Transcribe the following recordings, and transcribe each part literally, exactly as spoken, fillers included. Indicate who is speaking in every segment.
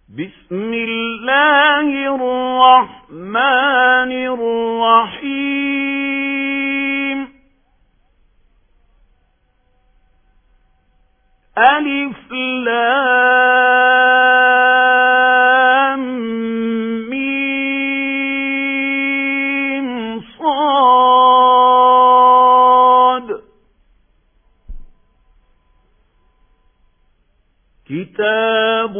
Speaker 1: بسم الله الرحمن الرحيم. ألف لام ميم صاد. كتاب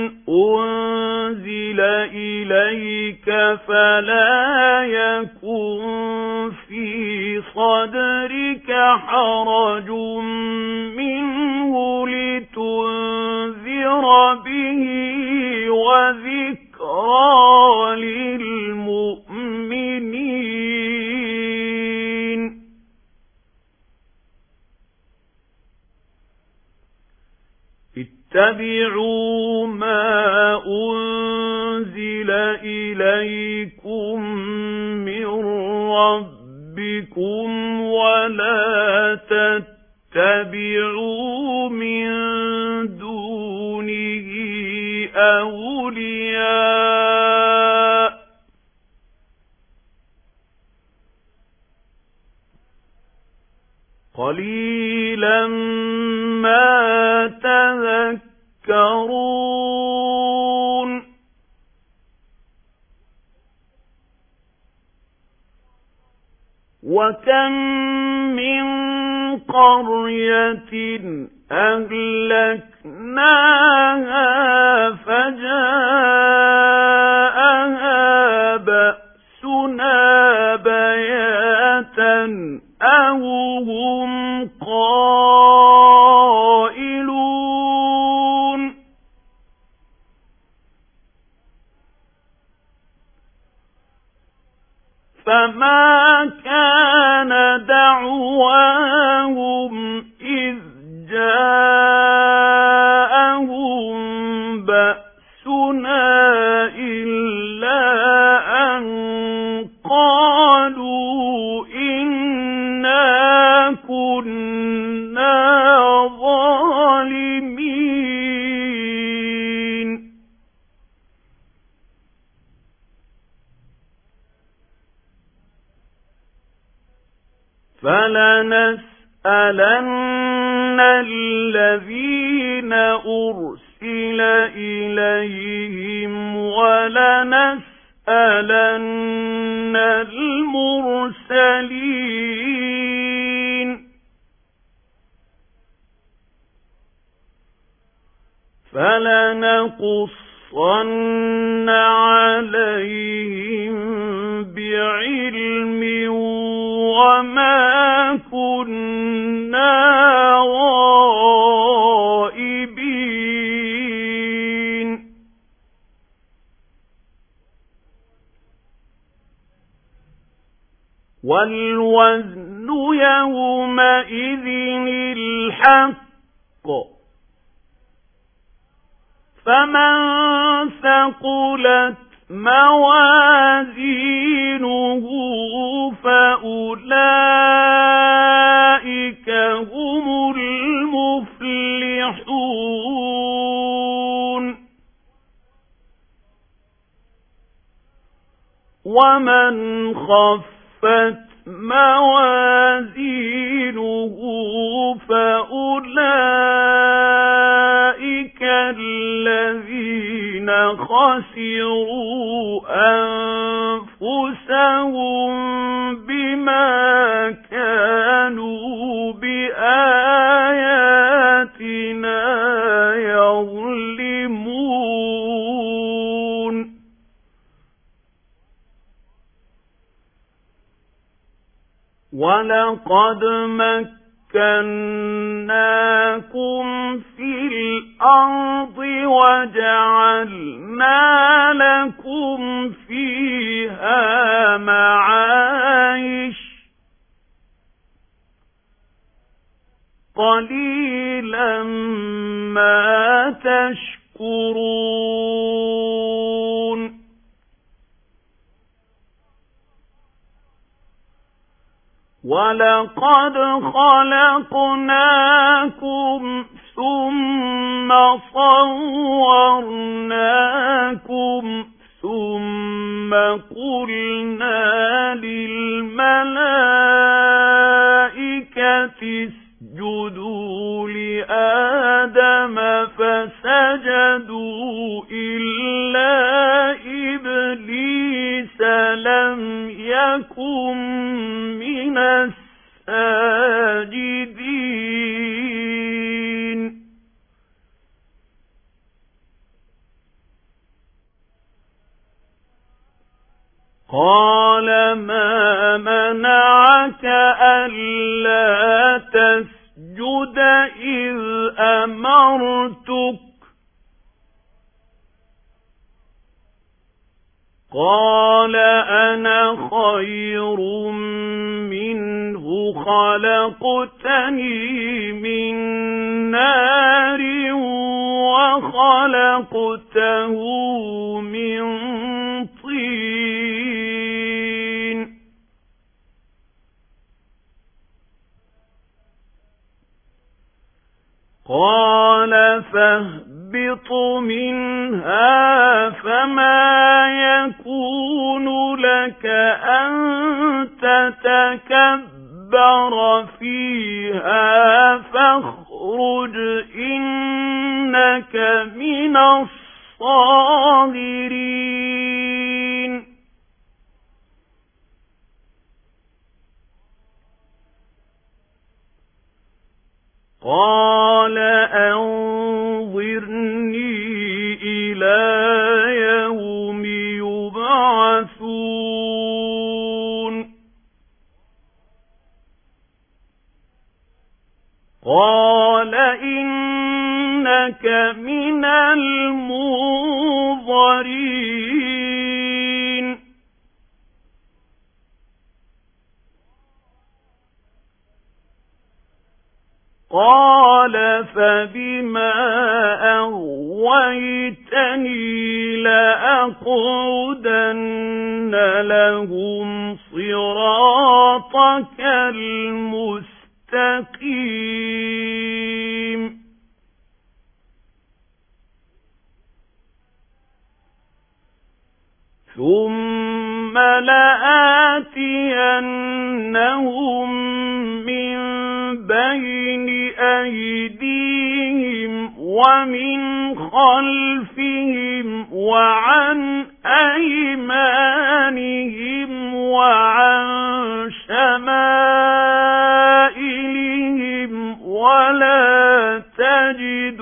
Speaker 1: أنزل إليك فلا يكن في صدرك حرج منه لتنذر به وذكرى للمؤمنين. اتبعوا ما أنزل إليكم من ربكم ولا تتبعوا من دونه أولياء قليلا ما تذكرون. وكم من قرية أهلكناها فجاءها بأسنا بياتا أو هم قائلون. فما كان دعواهم إذ جاءهم بأسنا إلا أن قالوا إنا كنا ظالمين. فلنسألن الذين أرسل إليهم ولنسألن المرسلين. فلنقصن عليهم بعلم وما كنا غائبين. والوزن يومئذ الحق فمن ثقلت موازينه فأولئك هم المفلحون. ومن خفت موازينه فأولئك الذين خسروا أنفسهم بما كانوا بآياتنا يظلمون. ولقد مكناكم في الأرض وجعلنا لكم فيها معايش قليلا ما تشكرون. ولقد خلقناكم ثم صورناكم آدم فسجدوا إلا إبليس لم يكن من الساجدين قال ما منعك ألا تسجد إذ أمرتك قال أنا خير منه خلقتني من نار وخلقته من طين قال فاهبط منها فما يكون لك أن تتكبر فيها فاخرج إنك من الصاغرين قال أنظرني إلى يوم يبعثون قال إنك من المنظرين قال فبما أغويتني لأقعدن لهم صراطك المستقيم ثم لآتينهم من بين أيديهم ومن خلفهم وعن أيمانهم وعن شمائلهم ولا تجد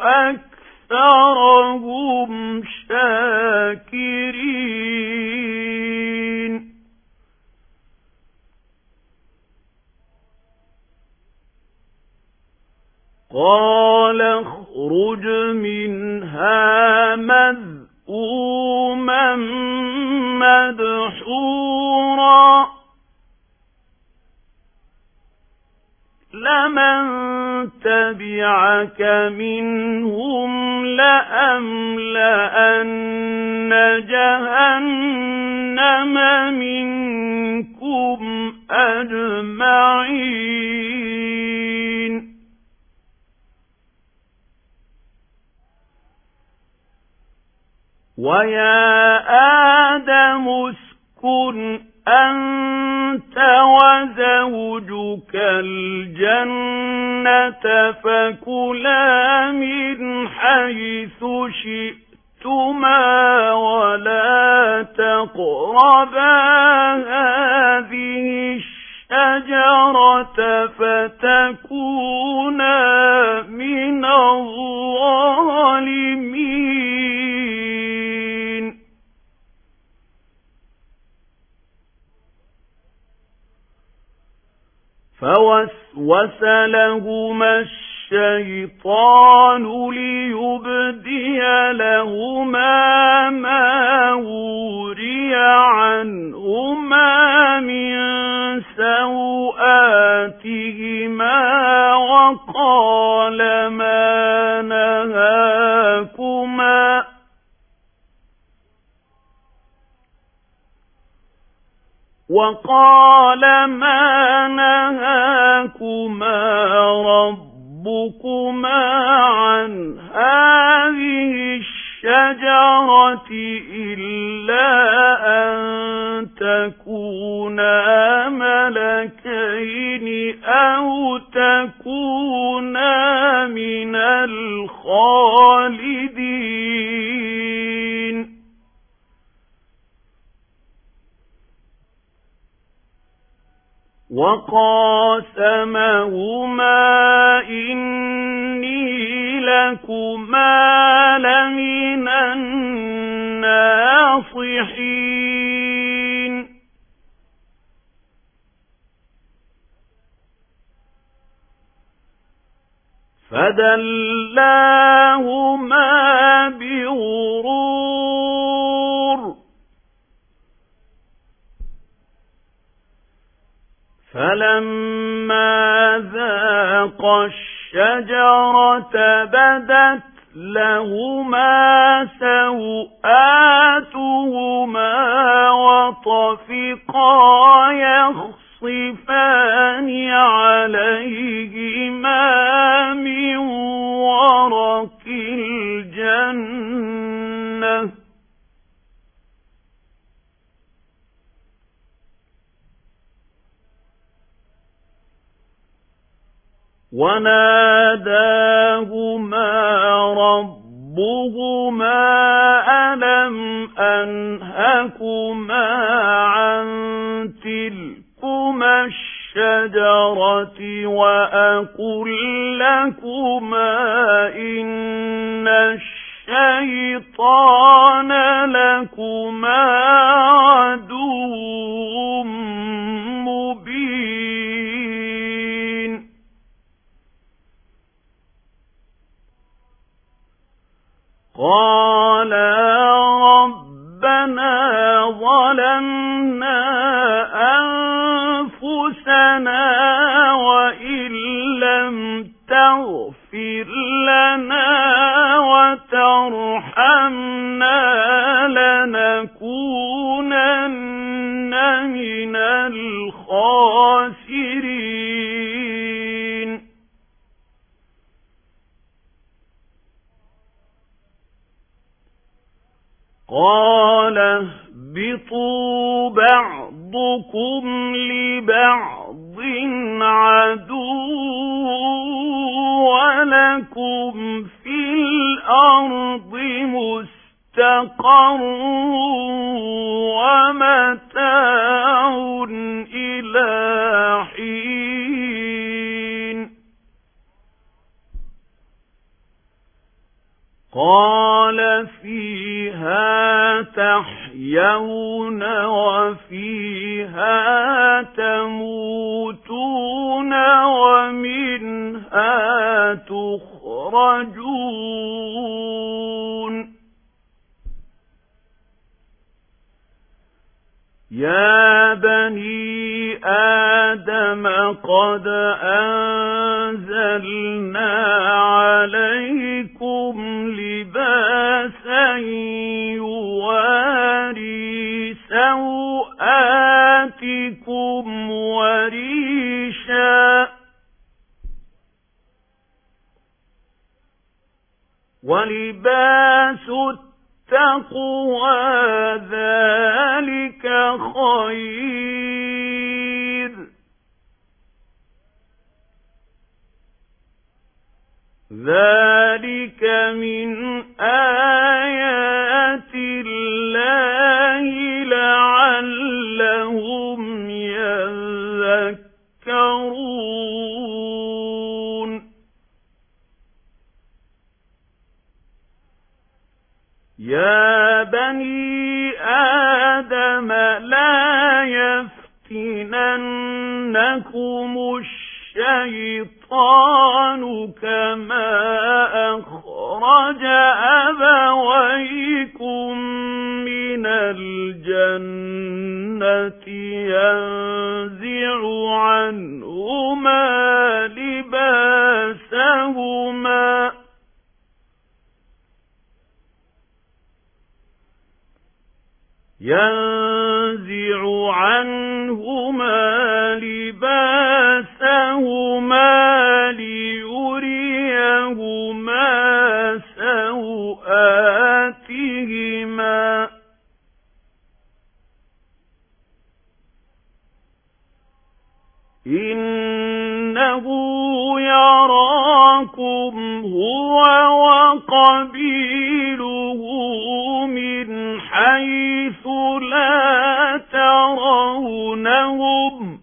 Speaker 1: أكثرهم شاكرين قال اخرج منها مذءوما مدحورا لمن تبعك منهم لأملأن جهنم منكم أجمعين ويا آدم اسكن أنت وزوجك الجنة فكلا من حيث شئتما ولا تقربا هذه الشجرة فتكونا من الظالمين فوسوس لهما الشيطان ليبدي لهما ما وري عنهما من سوآتهما وقال ما نهاكما وقال ما نهاكما ربكما عن هذه الشجرة إلا أن تكونا ملكين أو تكونا من الخالدين. وقاسمهما إني لكما لمن الناصحين. فدلاهما بغرور فلما ذاقا الشجرة بدت لهما سوآتهما وطفقا يخصفان عليهما من ورق الجنة وناداهما ربهما ألم أنهكما عن تلكما الشجرة وأقل لكما إن الشيطان لكما عدو مبين. قالا ربنا ظلمنا أنفسنا وإن لم تغفر لنا وترحمنا لنكونن من الخاسرين. قال اهبطوا بعضكم لبعض عدو ولكم في الأرض مستقر ومتاع إلى حين. قال فيها تحيون وفيها تموتون ومنها تخرجون. يا بني آدم قد أنزلنا عليكم لباسا يواري سوآتكم وريشا ولباس التقوى ذلك خير ذلك من آيات الله لعلهم يذكرون. يا بني آدم لا يفتننكم الشيطان كما أخرج أبويكم من الجنة ينزع عنهما لباسهما ينزع عنهما لباسهما ليريهما سوآتهما إنه يراكم هو هو وقبيله من حيث لا ترونهم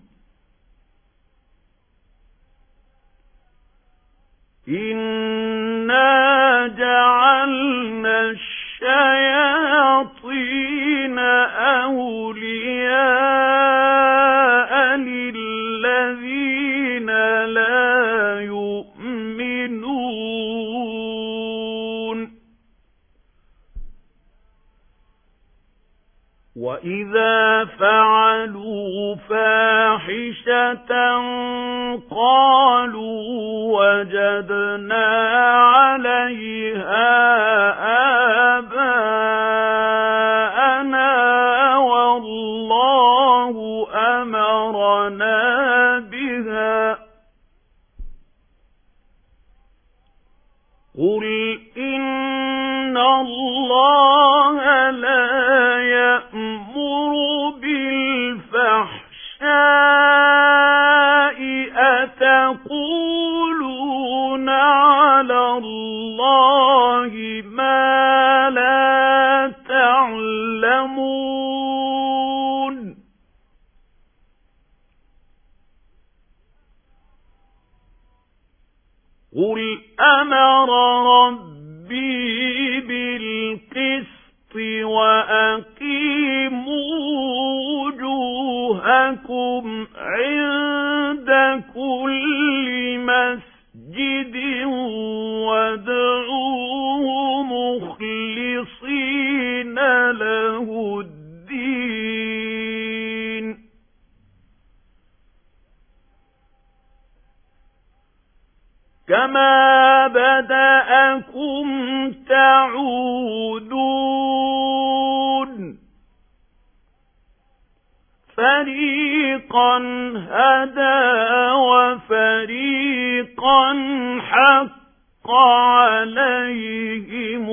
Speaker 1: إنا جعلنا الشياطين أولياء للذين لا يؤمنون وإذا فعلوا فاحشة قالوا وجدنا عليها آباءنا والله أمرنا بها قل إن الله لا يأمر بالفحشاء أتقولون على الله ما لا تعلمون قل أمر ربي بالقسط وأقيموا وجوهكم عند كل مسجد وادعوه مخلصين له الدين كما بدأكم تعودون فريقا هدى وفريقا حق عليهم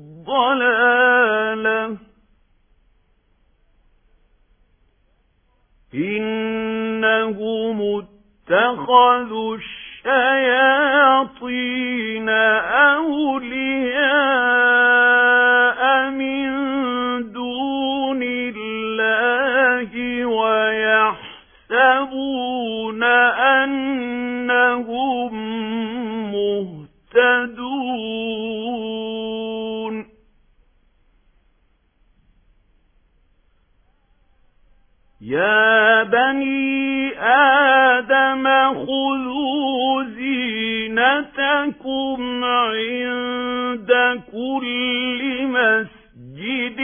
Speaker 1: الضلالة إنهم اتخذوا الشياطين أولياء من دون الله ويحسبون أنهم مهتدون يا بني آدم خذوا زينتكم عند كل مسجد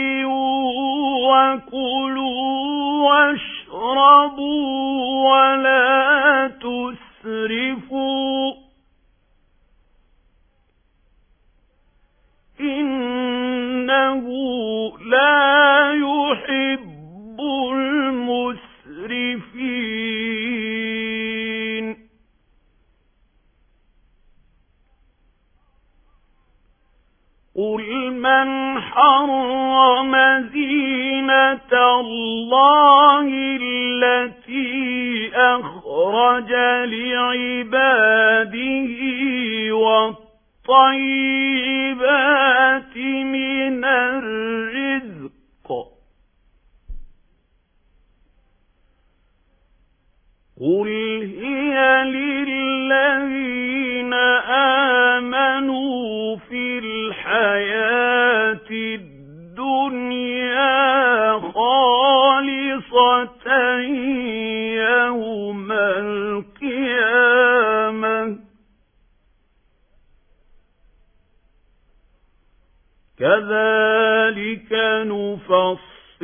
Speaker 1: وكلوا واشربوا ولا تسرفوا إنه لا يحب المسرفين قل من حرم زينة الله التي أخرج لعباده والطيبات من الرزق قل هي للذين آمنوا في الحياة الدنيا خالصة يوم القيامة كذلك نفصل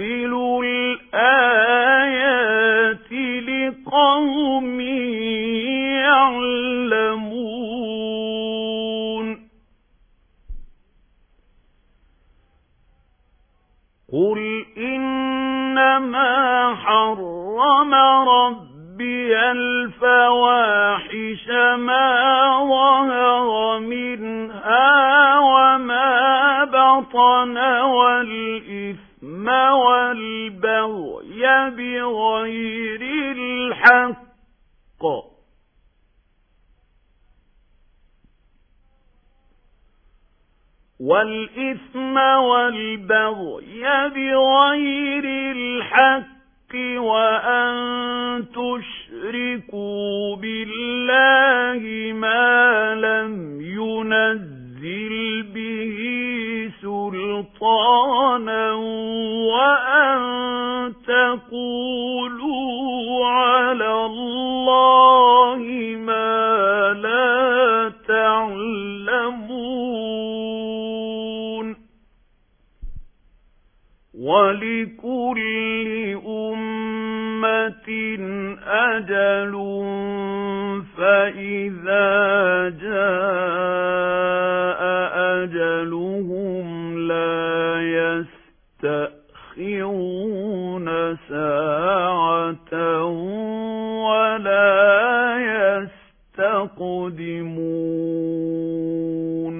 Speaker 1: الآيات لقوم يعلمون قل إنما حرم ربي الفواحش ما ظهر منها وما بطن والإثم والبغي بغير الحق والإثم والبغي بغير الحق وأن تشركوا بالله ما لم ينزل به سلطانا وأن تقولوا على الله ما لا تعلمون ولكل أمة أجل فإذا جاء أجلهم لا يستأخرون ساعة ولا يستقدمون.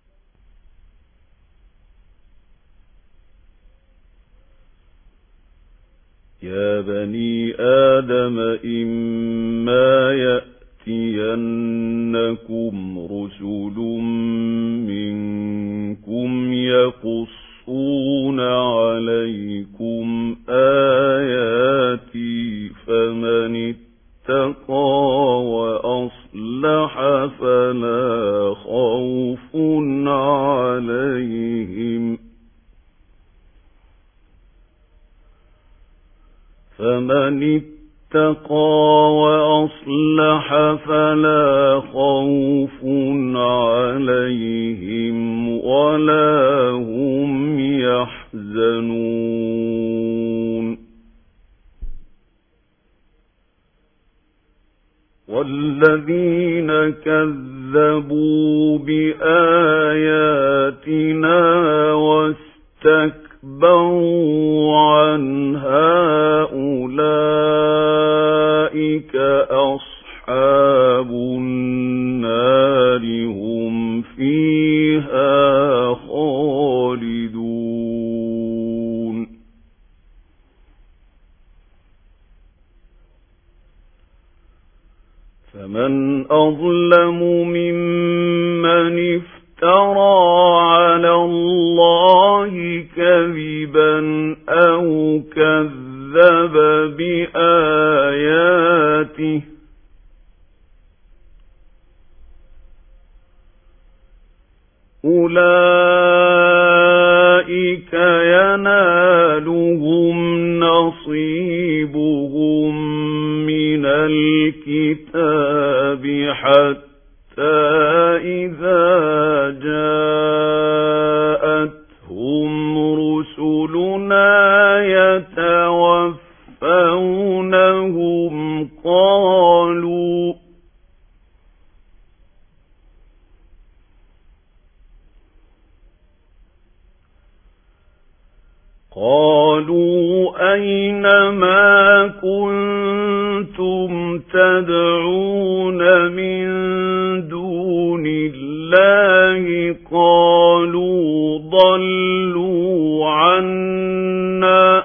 Speaker 1: يا بني آدم إما يأتينكم رسل منكم يقصون عليكم آياتي فمن اتقى وأصلح فلا خوف عليهم فمن اتقى وأصلح فلا خوف عليهم ولا هم يحزنون. والذين كذبوا بآياتنا واستكبروا عنها أولئك أصحاب النار هم فيها خالدون. فمن أظلم ممن افترى على الله كذبا أو كذب بآياته أولئك ينالهم نصيبهم من الكتاب حتى إذا جاءتهم رسلنا يتوفونهم قالوا قالوا أين ما كنتم تدعون من دون الله قالوا ضلوا عنا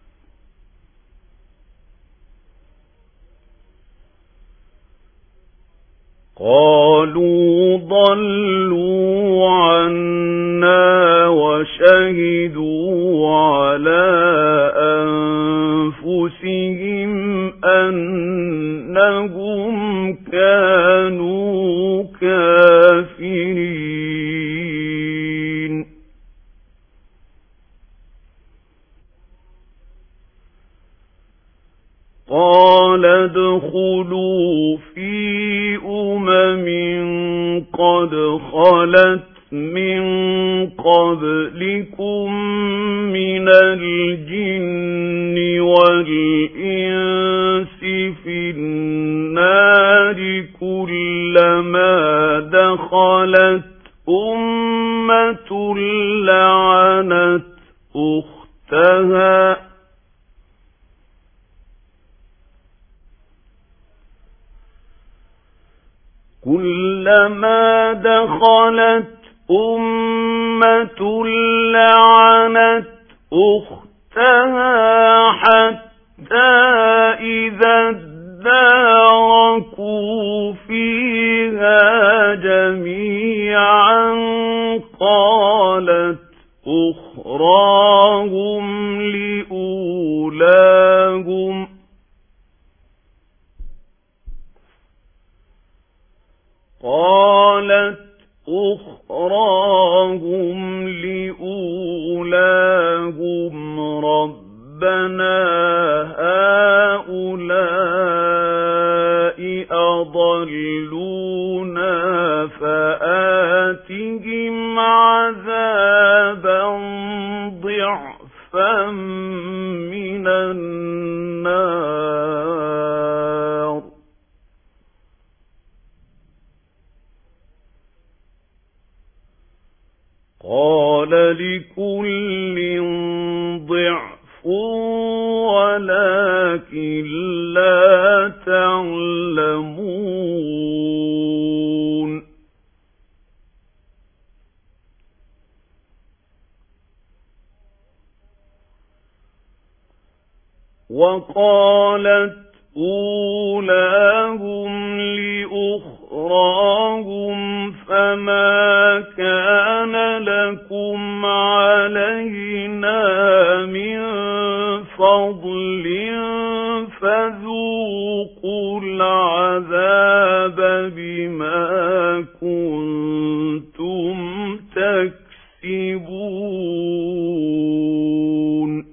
Speaker 1: قالوا ضلوا عنا وشهدوا على أنفسهم أنهم كانوا كافرين. قال ادخلوا في أمم قد خلت من قبلكم من الجن والإنس في النار كلما دخلت أمة لعنت أختها كلما دخلت أمة لعنت أختها حتى إذا اداركوا فيها جميعا قال قالت أخراهم لأولاهم قالت أخراهم لأولاهم ربنا هؤلاء أضلونا فآتهم عذابا ضعفا من النار قال لكل ضعف ولكن لا تعلمون وقالت أولاهم لأخراهم فما كان لكم علينا من فضل فذوقوا العذاب بما كنتم تكسبون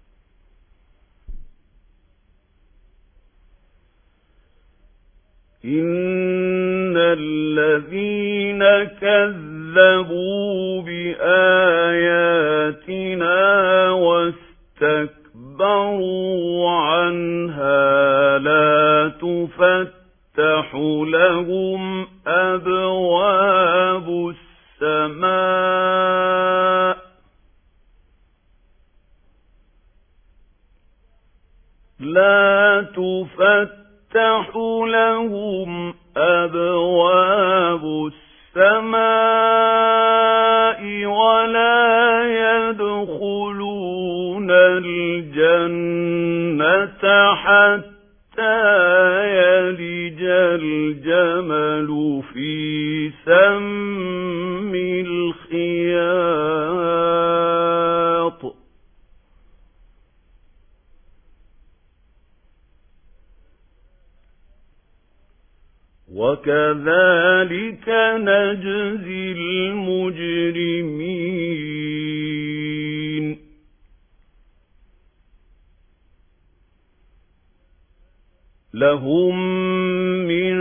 Speaker 1: إن الذين كذبوا بآياتنا واستكبروا عنها لا تفتح لهم أبواب السماء لا تفتح تفتح لهم أبواب السماء ولا يدخلون الجنة حتى يلج الجمل في سم الخياط وكذلك نجزي المجرمين لهم من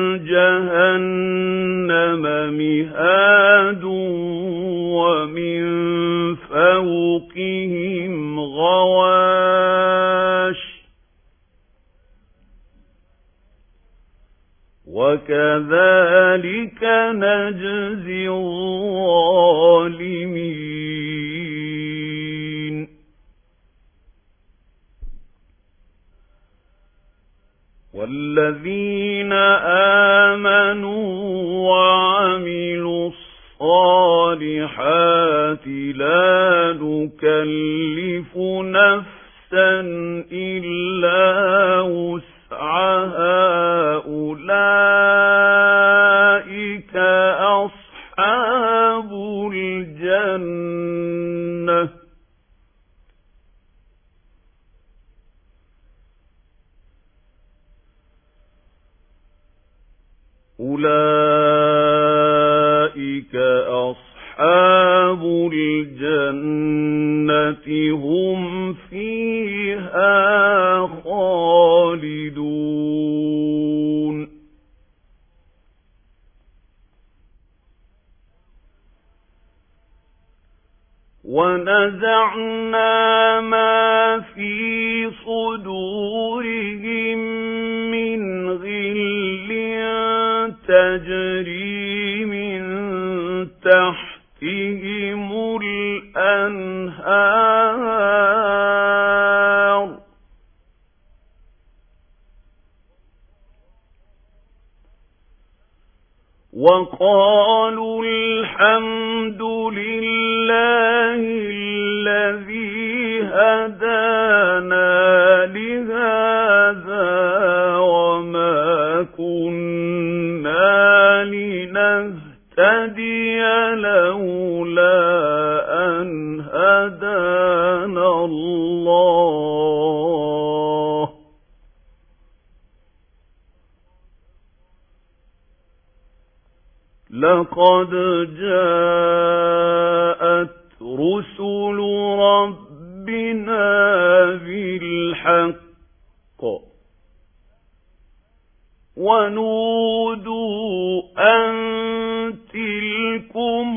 Speaker 1: جهنم مهاد ومن فوقهم غواش وكذلك نجزي الظالمين والذين آمنوا وعملوا الصالحات لا نكلف نفسا إلا وسعها أولئك أصحاب الجنة أولئك أصحاب الجنة هم فيها خالدون ونزعنا ما في صدورهم من غل تجري من تحتهم الأنهار وقالوا الحمد لله الذي هدانا لهذا وما كنا لنهتدي لولا الله لقد جاءت رسل ربنا بالحق ونودوا أن تلكم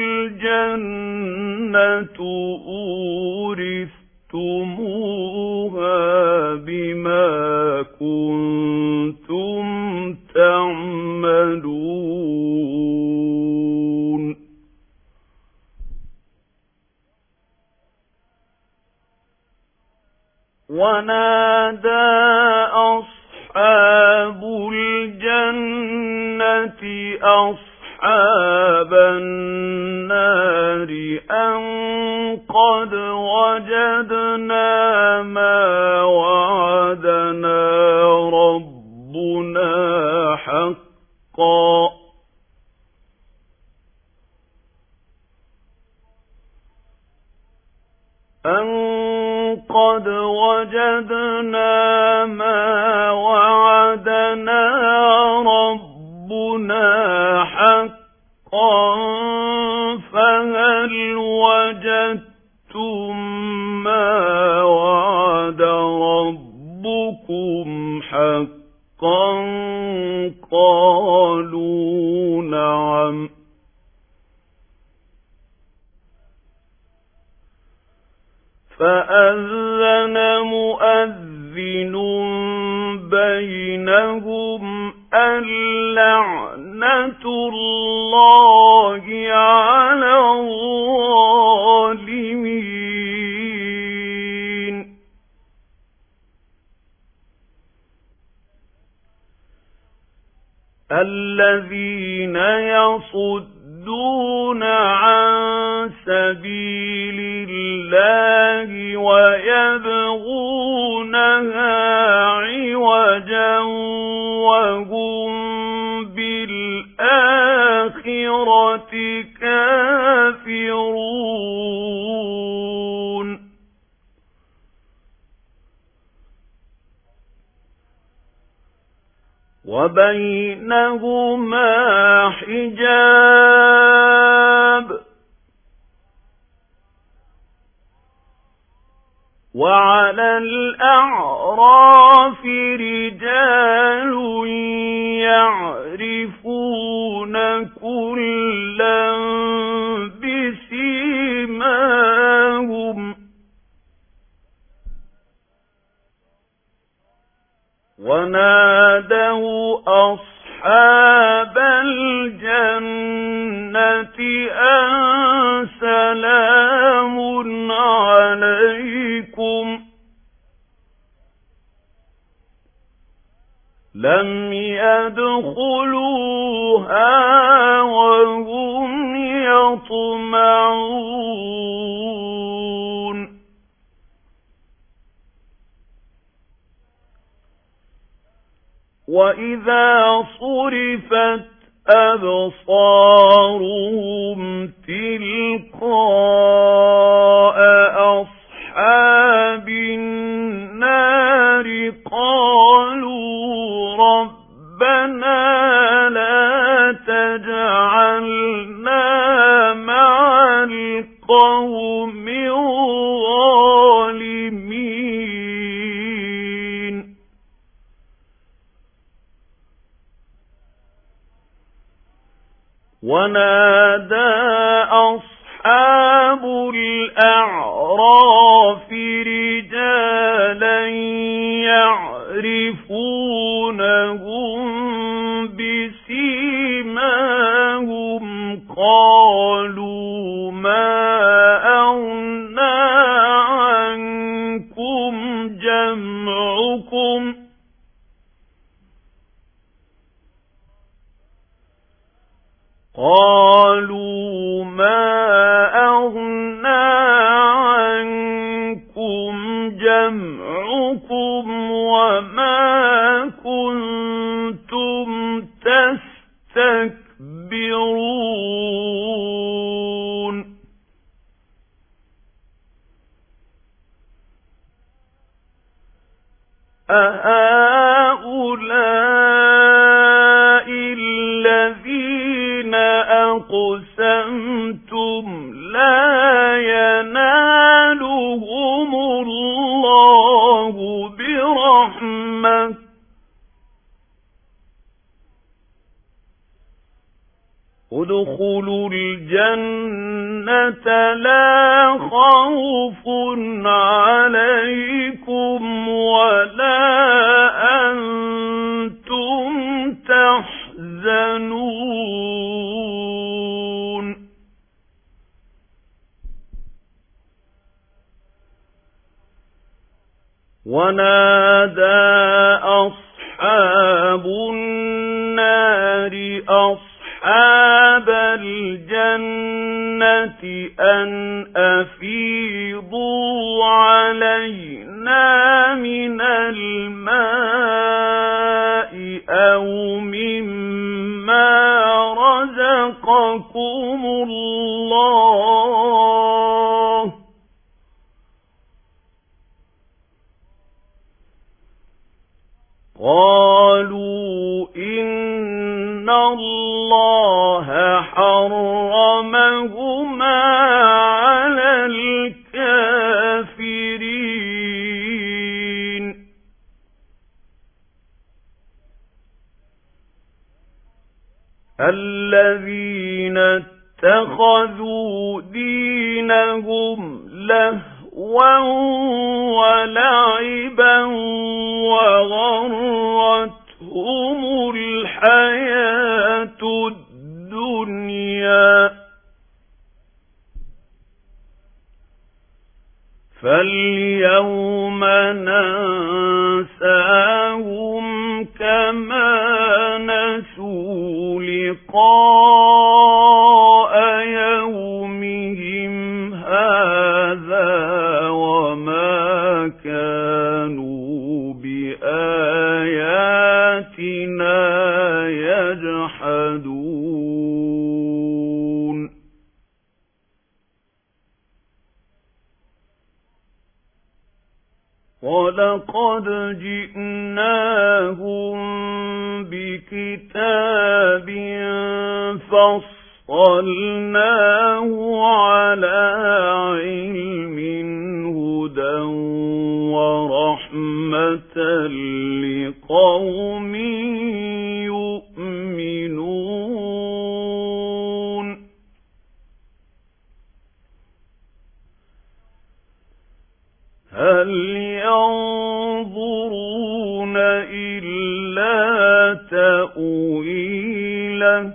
Speaker 1: الجنة أورثتموها بما كنتم تعملون ونادى أصحاب الجنة أصحاب النار أن قد وجدنا ما وعدنا ربنا حقا أن قد وجدنا ما وعدنا ربنا حقا فهل وجدتم ما وعد ربكم حقا قالوا نعم فأذن مؤذن بينهم اللعنة الله على الظالمين الذين يصدون عن سبيل الله ويبغونها عوجا وهم بالآخرة كافرون وبينهما حجاب وعلى الأعراف رجال يعرفون كلا بسيماهم ونادوا أصحاب الجنة أن سلام عليكم لم يدخلوها وهم يطمعون وإذا صرفت أبصارهم تلقاء أصحاب النار قالوا ربنا لا تجعلنا مع القوم الظالمين ونادى أصحاب الأعراف رجالا يعرفونهم بسيماهم قالوا ما أغنى عنكم جمعكم قالوا ما أغنى عنكم جمعكم وما كنتم تستكبرون أهؤلاء الذين أقسمتم لا ينالهم الله برحمة ادخلوا الجنة لا خوف عليكم ولا أنتم تحزنون ونادى أصحاب النار أصحاب الجنة أن أفيضوا علينا من الماء أو مما رزقكم الله قالوا إن الله حرمهما على الكافرين الذين اتخذوا دينهم لهوا ولعبا وغرتهم الحياة الدنيا فاليوم ننساهم كما نسوا لقاء يومهم هذا وما كانوا بآياتنا يجحدون ولقد جئناهم بكتاب فصلناه على علم هدى ورحمة لقوم يؤمنون هل ينظرون إلا تأويله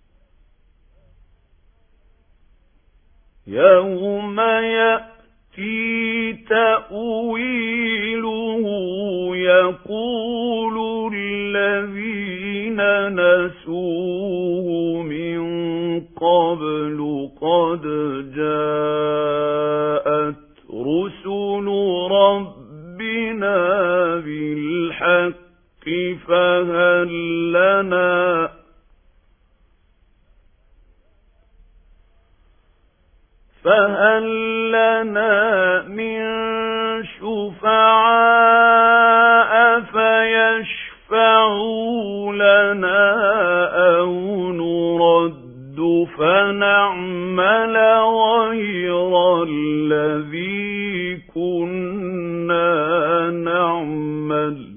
Speaker 1: يوم يأتي تأويله يقول الذين نسوه من قبل قد جاءت رسل ربنا بالحق فهل لنا فهل لنا من شفعاء فيشفعوا لنا أو نرد فنعمل غير الذي كنا نعمل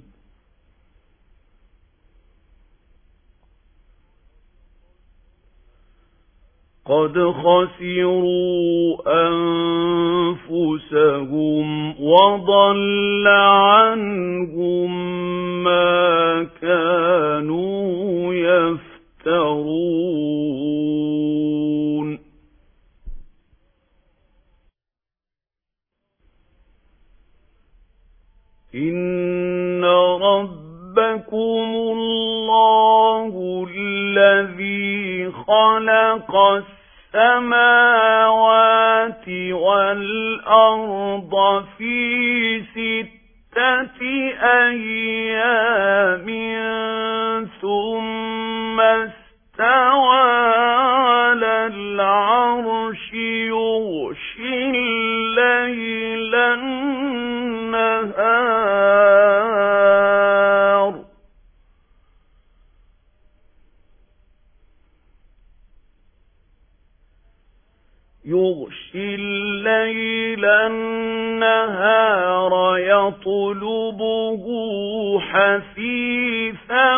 Speaker 1: قد خسروا أنفسهم وضل عنهم ما كانوا يفترون إن ربكم الله الذي خلق السماوات والأرض في ستة أيام ثم استوى على العرش يغشي الليل النهار يغشي الليل النهار يطلبه حثيثا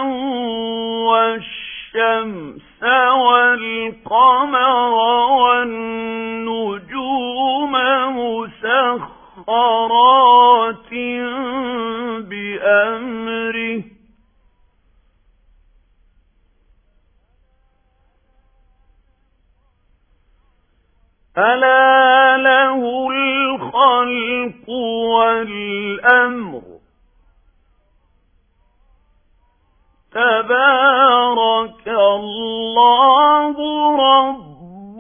Speaker 1: والشمس والقمر والنجوم مسخرات بأمره ألا له الخلق والأمر تبارك الله رب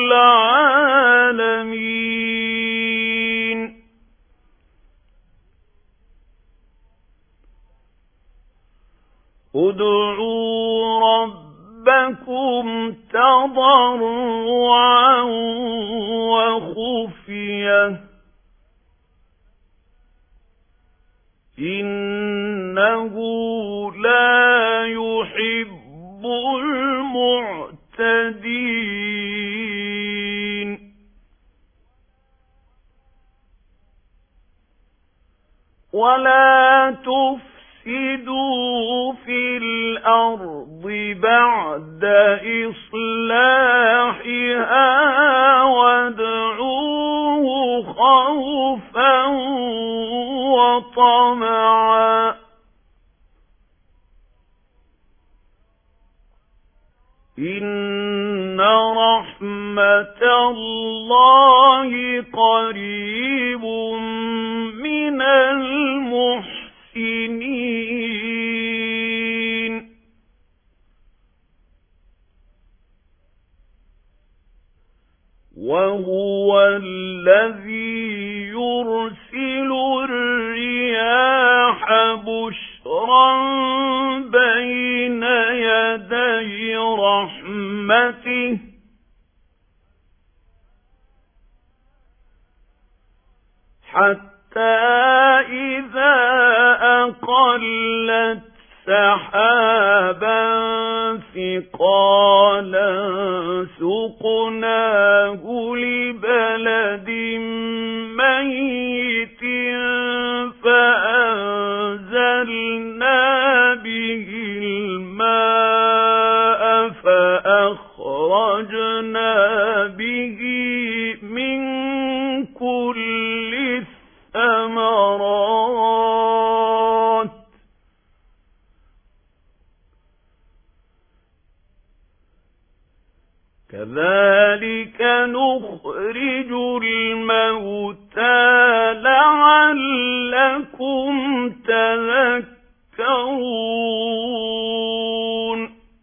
Speaker 1: العالمين. ادعوا ربكم تضرعا وخفية إنه لا يحب المعتدين. ولا تفسدوا في الأرض بعد إصلاحها وادعوه خوفا وطمعا إن رحمة الله قريب من المحسنين. وهو الذي يرسل الرياح بشرا بين يدي رحمته حتى إذا أقلت سحابا ثقالا سقناه لبلد ميت فأنزلنا به الماء فأخرجنا به من كل الثمرات كذلك نخرج الموتى لعلكم تذكرون.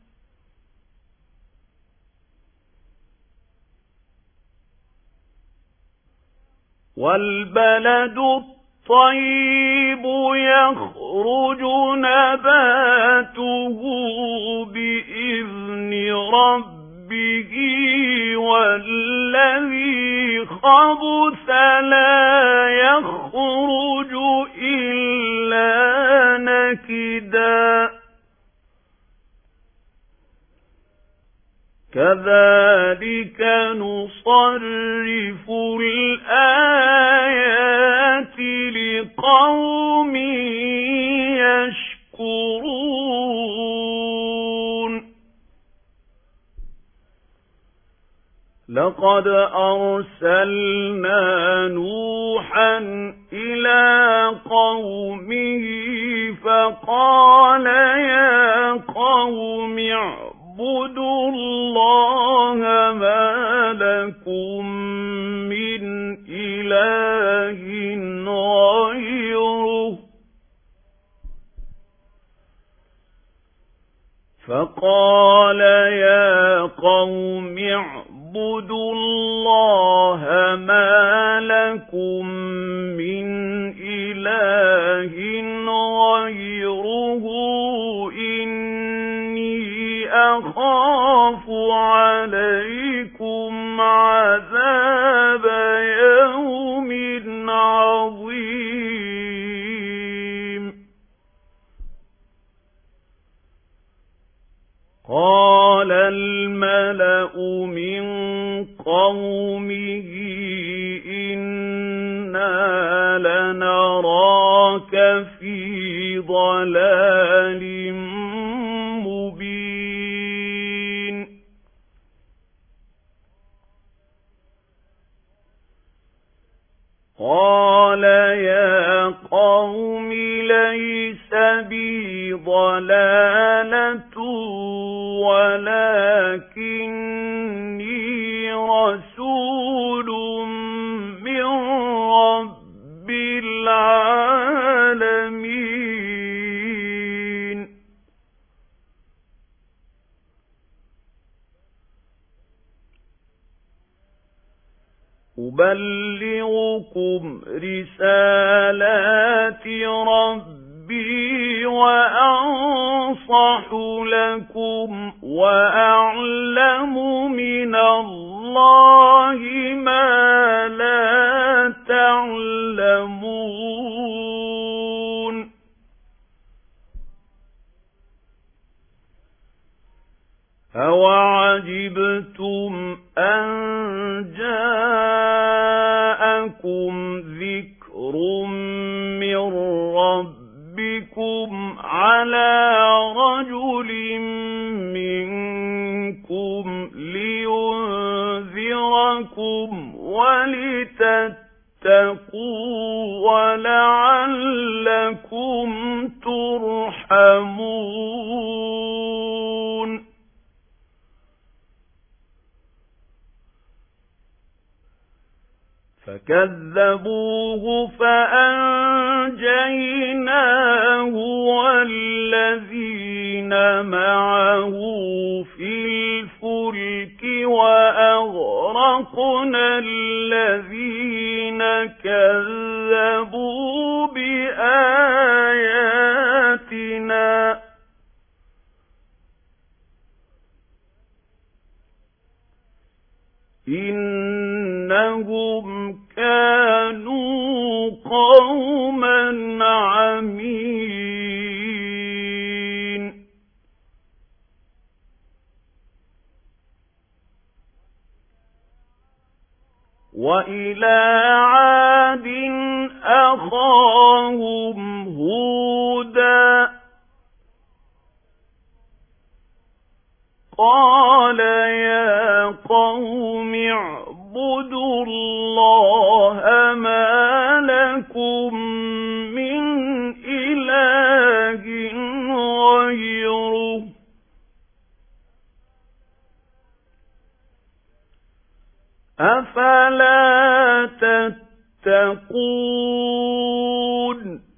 Speaker 1: والبلد الطيب يخرج نباته بإذن ربه به والذي خبث لا يخرج إلا نكدا كذلك نصرف الآيات لقوم يشكرون. لقد أرسلنا نوحا إلى قومه فقال يا قوم اعبدوا الله ما لكم من إله غيره فقال يا قوم اعبدوا الله ما لكم من إله غيره إني لقومه إنا لنراك في ضلال مبين قال يا قوم ليس بي ضلالة ولكني رسول من رب العالمين أبلغكم رسالات ربي وأنصح لكم وأعلم من الله ما لا تعلمون أَوَعَجِبْتُمْ أَنْ جَاءَكُمْ ذِكْرٌ مِّنْ رَبِّكُمْ عَلَى رَجُلٍ مِّنْكُمْ لِيُنْذِرَكُمْ وَلِتَتَّقُوا وَلَعَلَّكُمْ تُرْحَمُونَ فكذبوه فأنجيناه والذين معه في الفلك وأغرقنا الذين كذبوا بآياتنا إنهم كانوا قوما عمين وإلى عاد أخاهم هودا قال يا قوم اعبدوا الله ما لكم من إله غيره أفلا تتقون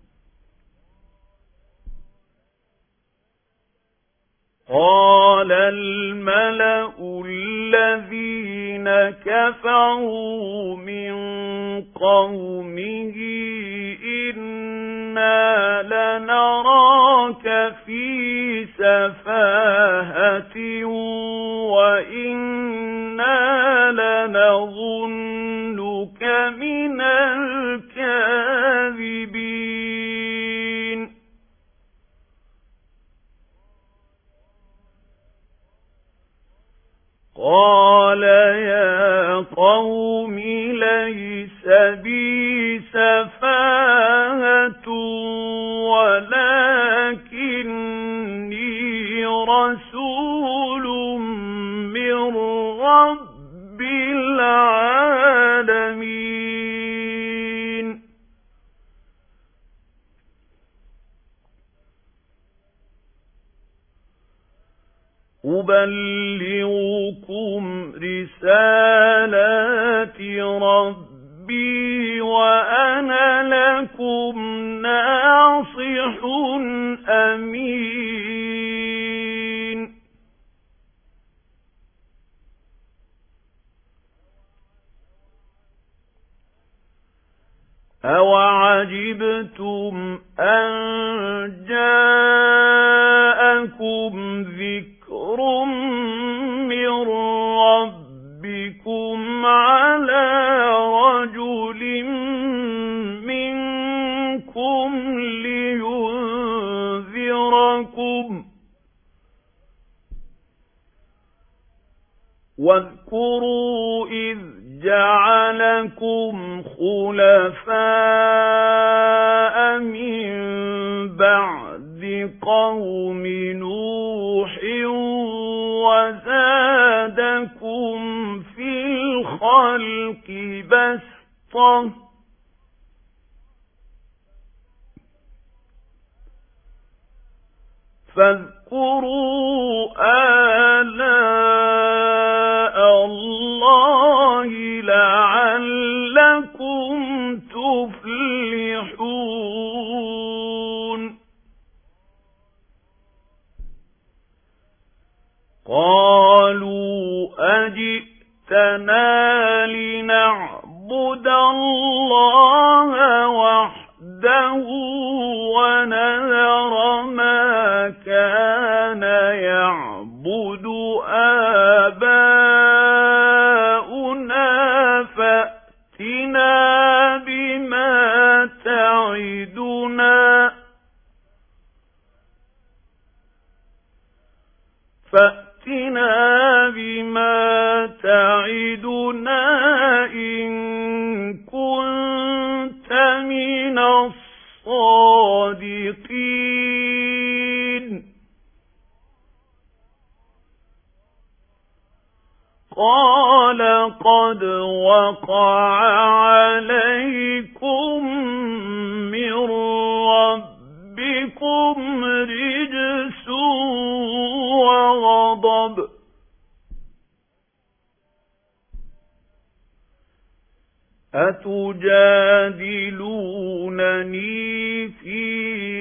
Speaker 1: قال الملأ الذين كفروا من قومه إنا لنراك في سفاهة وإنا لنظنك من الكاذبين قال يا قوم ليس بي سفاهة ولكني رسول من رب العالمين أبلغكم رسالات ربي وأنا لكم ناصح أمين أَوَعَجِبْتُمْ أَنْ جَاءَكُمْ ذِكْرٌ مِّنْ رَبِّكُمْ عَلَى رَجُلٍ مِّنْكُمْ لِيُنْذِرَكُمْ واذكروا إذ جعلكم خلفاء من بعد قوم نوح وزادكم في الخلق بسطة فاذكروا آلاء الله لعلكم تفلحون قالوا أجئتنا لنعبد الله وحده ونذر ما كان يعبد آباؤنا فأتنا بما تعدنا فأتنا بما تعدنا إن كنت من الصادقين قال قد وقع عليكم من ربكم رجس وغضب أتجادلونني في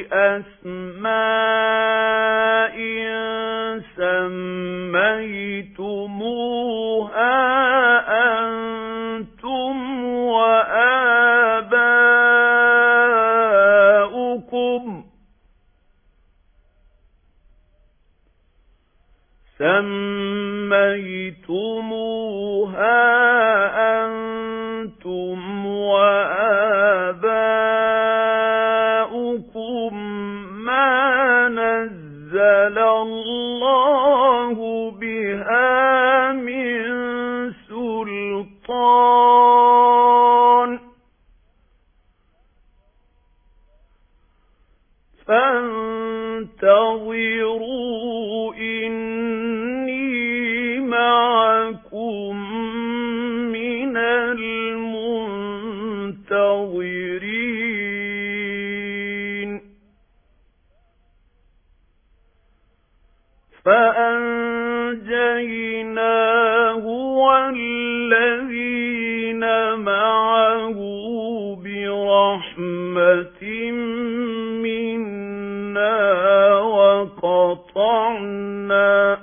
Speaker 1: أسماء سميتموها أنتم وآباؤكم سميتموها أنتم وآباؤكم ما نزل الله بها من سلطان فانتظروا إني معكم من المنتظرين فأنجيناه والذين معه برحمة منا وقطعنا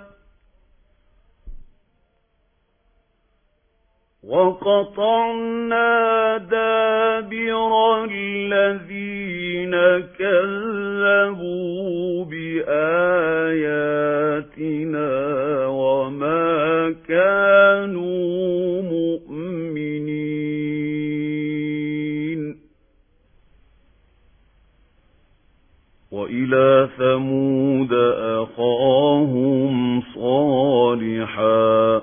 Speaker 1: وقطعنا دابر الذين كذبوا بآياتنا وما كانوا مؤمنين وإلى ثمود أخاهم صالحا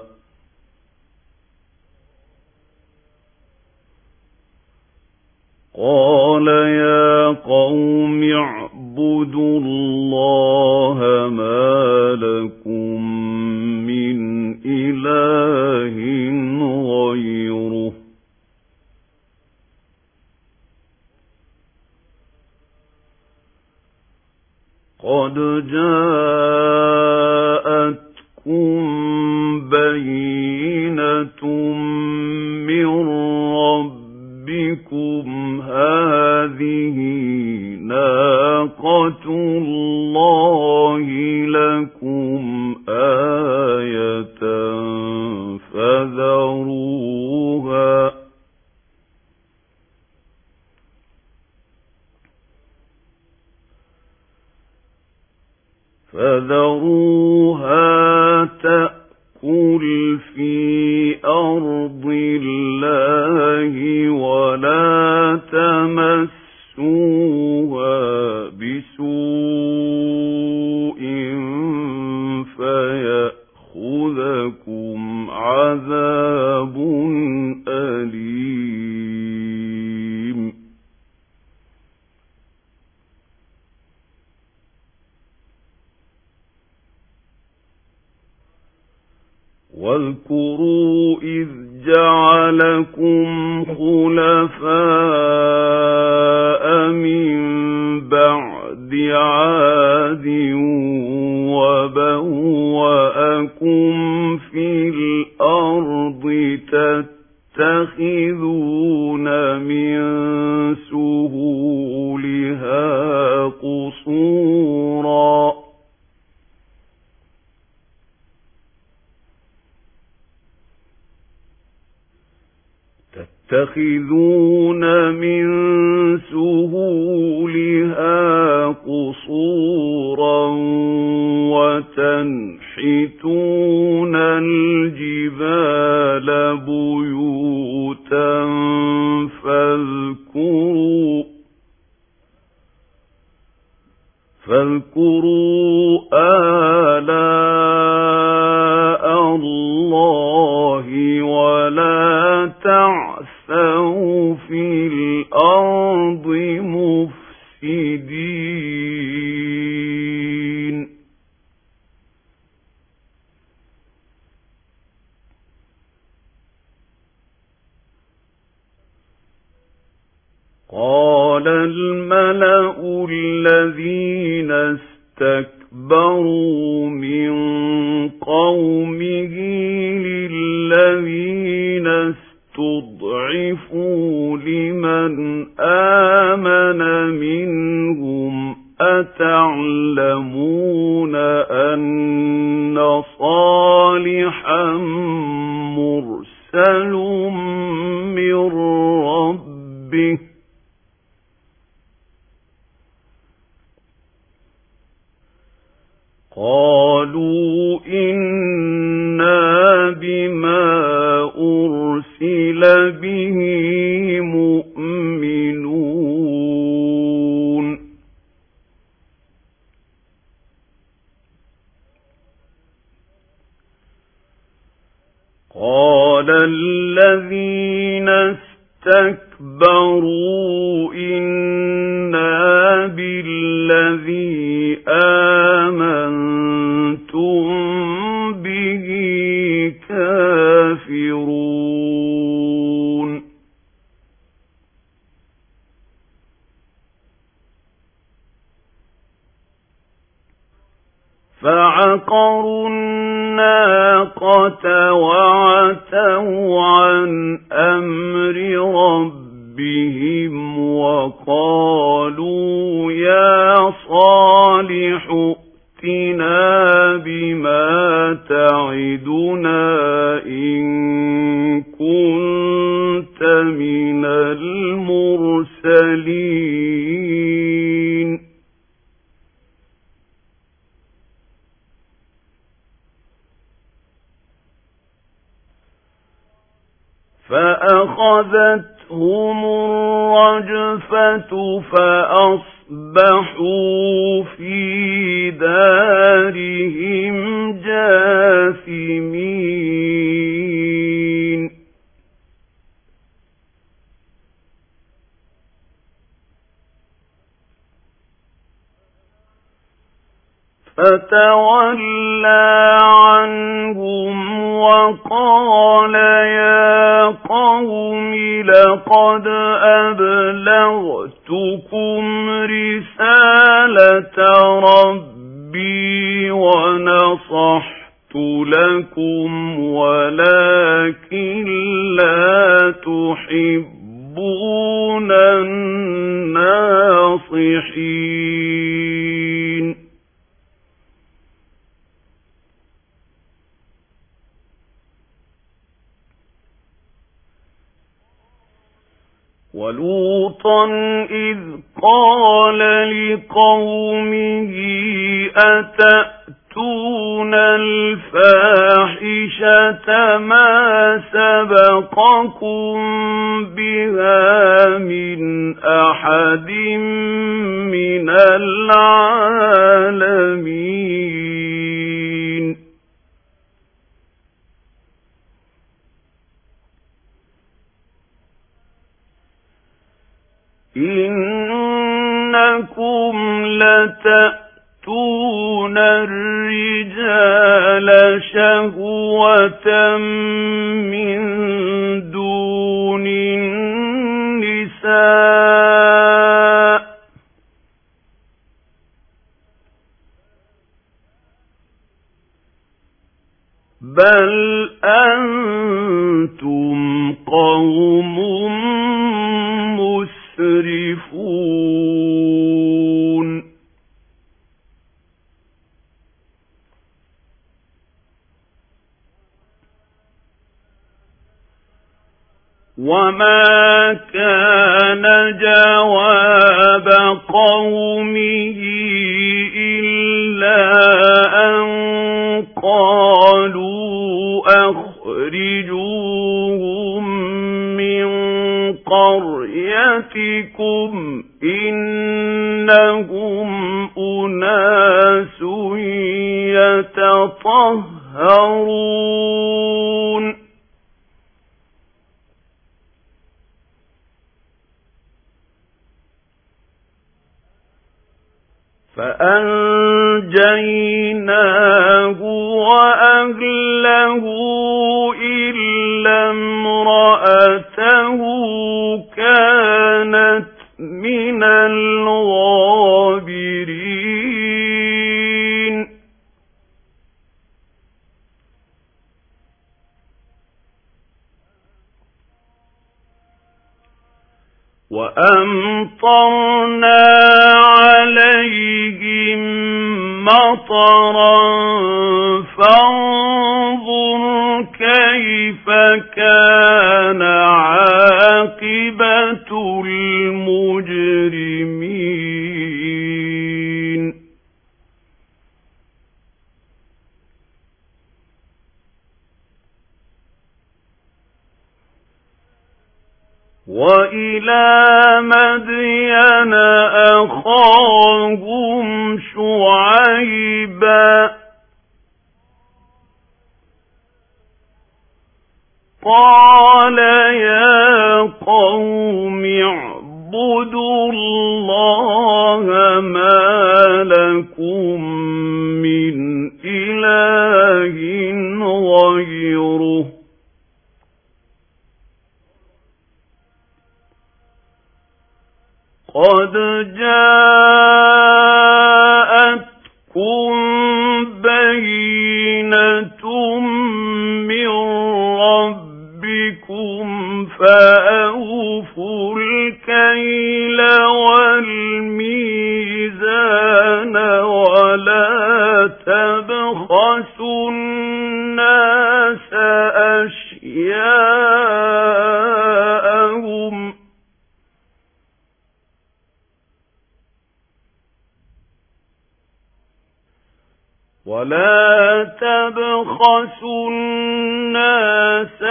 Speaker 1: قال يا قوم اعبدوا الله ما لكم من إله غيره قد جاءتكم بينة من ربكم هذه ناقة الله لكم آية فذروها فذروها تأكل في أرض الله ولا تمسوها بسوء فيأخذكم عذاب أليم خلفاء من بعد عاد وبوأكم في الأرض تتخذون من سهولها قصورا تتخذون من سهولها قصورا وتنحتون الجبال بيوتا فاذكروا فاذكروا آلاء الله ولا تعثوا في الأرض مفسدين قال الملأ الذين استكبروا من قومه للذين استضعفوا لمن آمن منهم أتعلمون أن صالحا مرسل من ربه قالوا إنا بما أرسل به مؤمنون قال الذين استكبروا إنا بالذي آمنتم به كافرون فعقروا الناقة وعتوا عن أمر ربهم وقالوا يا صالح ائتنا بما تعدنا إن كنت من المرسلين فأخذتهم الرجفة فأصبحوا في دارهم جاثمين فتولى عنهم وقال يا قوم لقد أبلغتكم رسالة ربي ونصحت لكم ولكن لا تحبون الناصحين ولوطا إذ قال لقومه أتأتون الفاحشة ما سبقكم بها من أحد من العالمين إنكم لتأتون الرجال شهوة من دون الناس بل أنتم قوم مسرفون وما كان جواب قومه إلا أن قالوا أخرجوهم من قريتكم إنهم أناس يتطهرون فأنجيناه وأهله إلا امرأته كانت من الغابرين وأمطرنا عليهم مطرا فانظر كيف كان عاقبة المجرمين وإلى مدين أخاهم شعيبا قال يا قوم اعبدوا الله ما لكم من إله غيره قد جاءتكم بينة من ربكم فأوفوا الكيل والميزان ولا تبخسوا الناس أشياءهم ولا تبخسوا الناس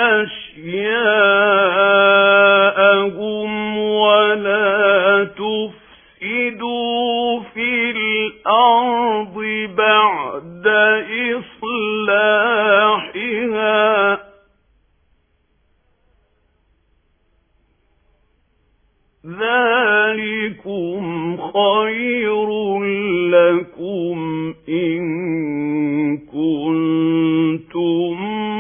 Speaker 1: أشياءهم ولا تفسدوا في الأرض بعد إصلاحها ذلكم خير لكم إن كنتم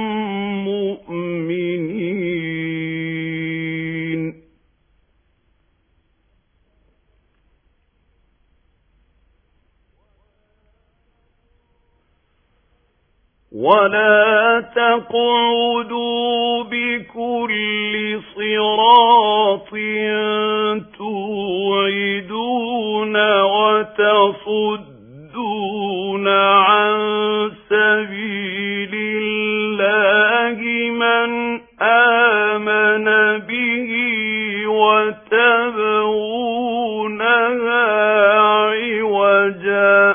Speaker 1: مؤمنين ولا تقعدوا بكل صراط توعدون وتصدون عن سبيل الله من آمن به وتبغونها عوجا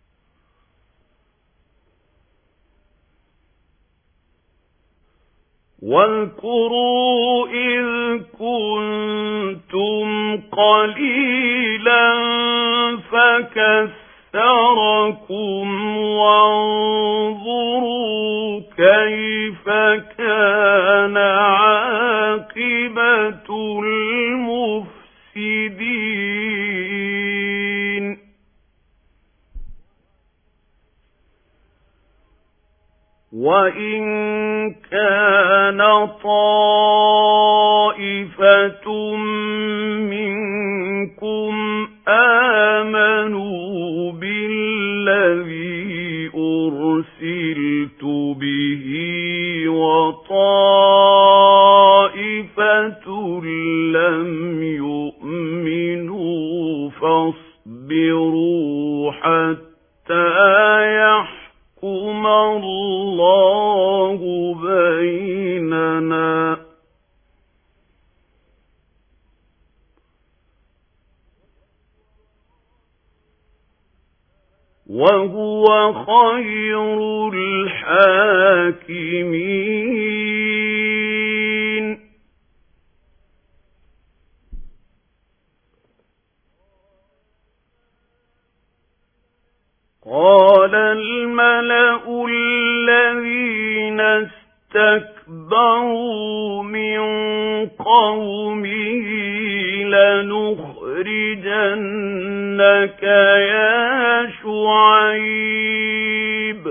Speaker 1: واذكروا إذ كنتم قليلا فكثركم وانظروا كيف كان عاقبة المفسدين وإن كان طائفة منكم آمنوا بالذي أرسلت به لم يؤمنوا فاصبروا حتى يحكم الله بيننا وهو خير الحاكمين. قال الملأ الذين استكبروا من قومه لنخرجنك يا شعيب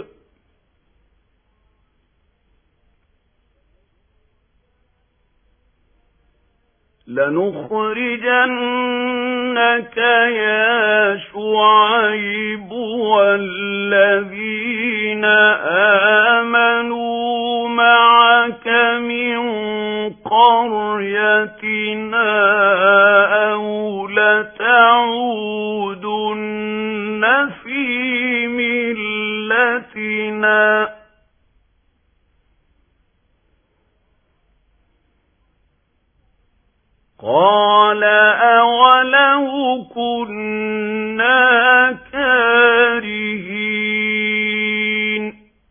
Speaker 1: لنخرجنك يا شعيب والذين آمنوا معك من قريتنا أو لتعودن في ملتنا قال أولو كنا كارهين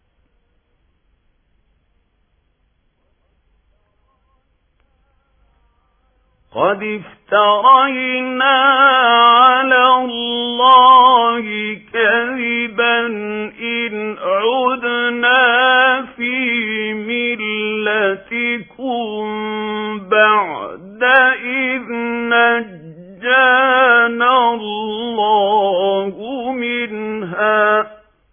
Speaker 1: قد افترينا على الله كذبا إن عدنا في ملتكم بعد إذ نجانا الله منها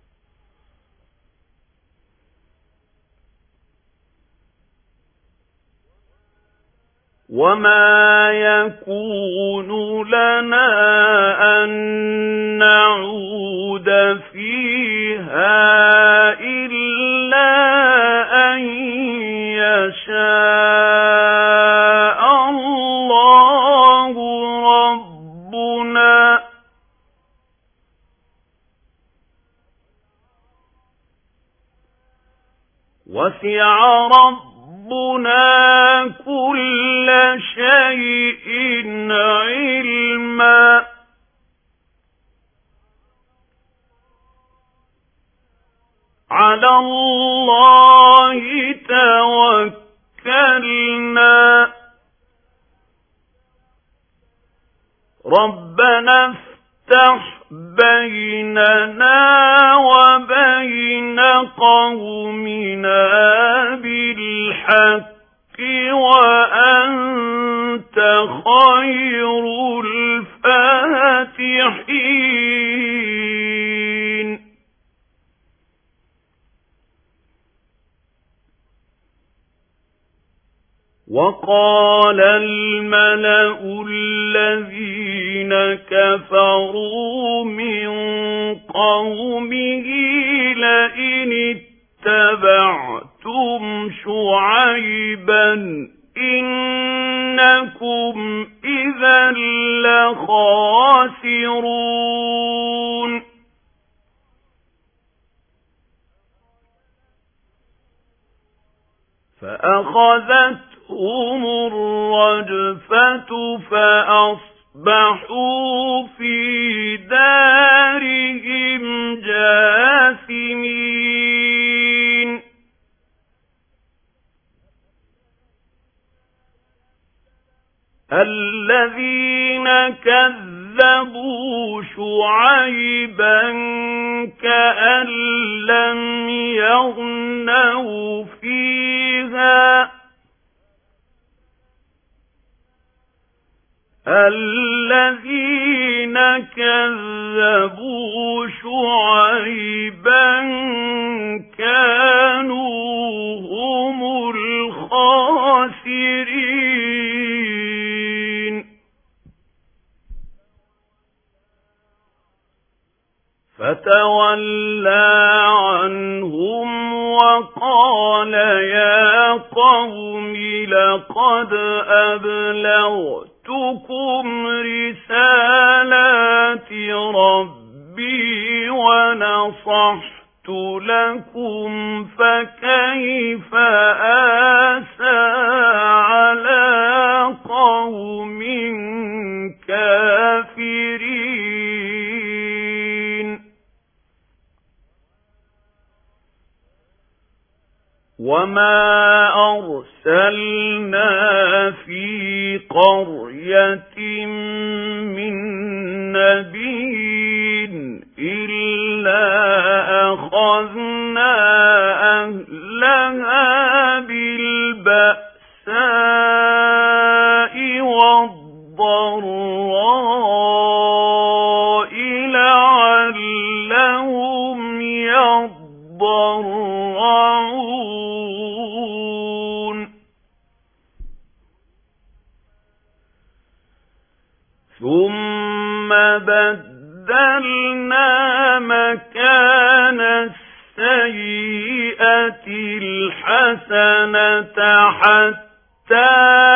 Speaker 1: وما يكون لنا أن نعود فيها إلا أن يشاء الله ربنا وسع ربنا كل شيء علما على الله توكلنا ربنا افتح بيننا وبين قومنا بالحق وأنت خير الفاتحين وقال الملأ الذين كفروا من قومه لئن اتبعتم شعيبا إنكم إذا لخاسرون فأخذتهم الرجفة فأصبحوا في دارهم جاثمين الذين كذبوا شعيبا كأن لم يغنوا فيها الذين كذبوا شعيبا كانوا هم الخاسرين فتولى عنهم وقال يا قوم لو لقد أبلغتكم رسالات ربي ونصحت لكم فكيف آسى على قوم كافرين وما أرسلنا في قرية من نبي إلا أخذنا أهلها بالبأساء والضراء لعلهم يضرعون ثم بدلنا مكان السيئة الحسنة حتى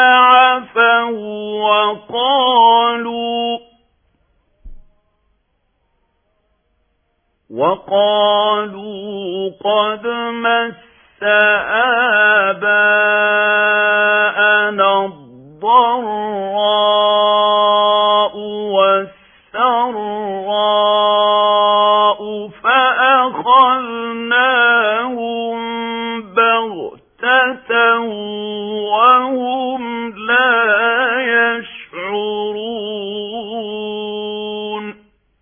Speaker 1: عفوا وقالوا وقالوا قد مس آباءنا الضراء والسراء فأخذناهم بغتة وهم لا يشعرون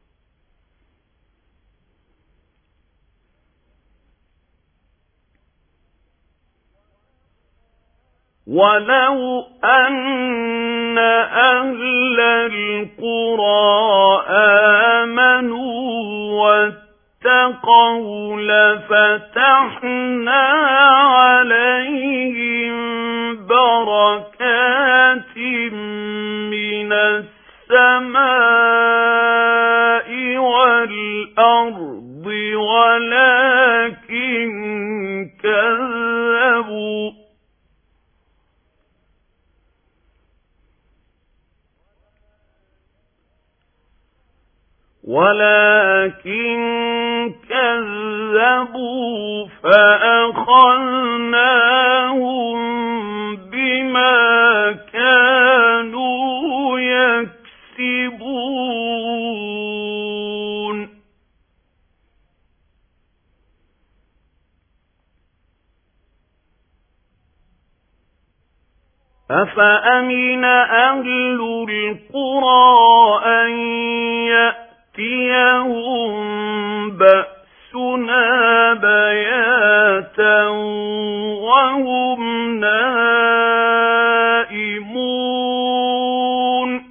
Speaker 1: ولو أن أهل القرى آمنوا واتقوا لفتحنا عليهم بركات من السماء والأرض ولكن كذبوا ولكن كذبوا فأخذناهم بما كانوا يكسبون أفأمن أهل القرى أن يأتيهم بأسنا بياتا وهم نائمون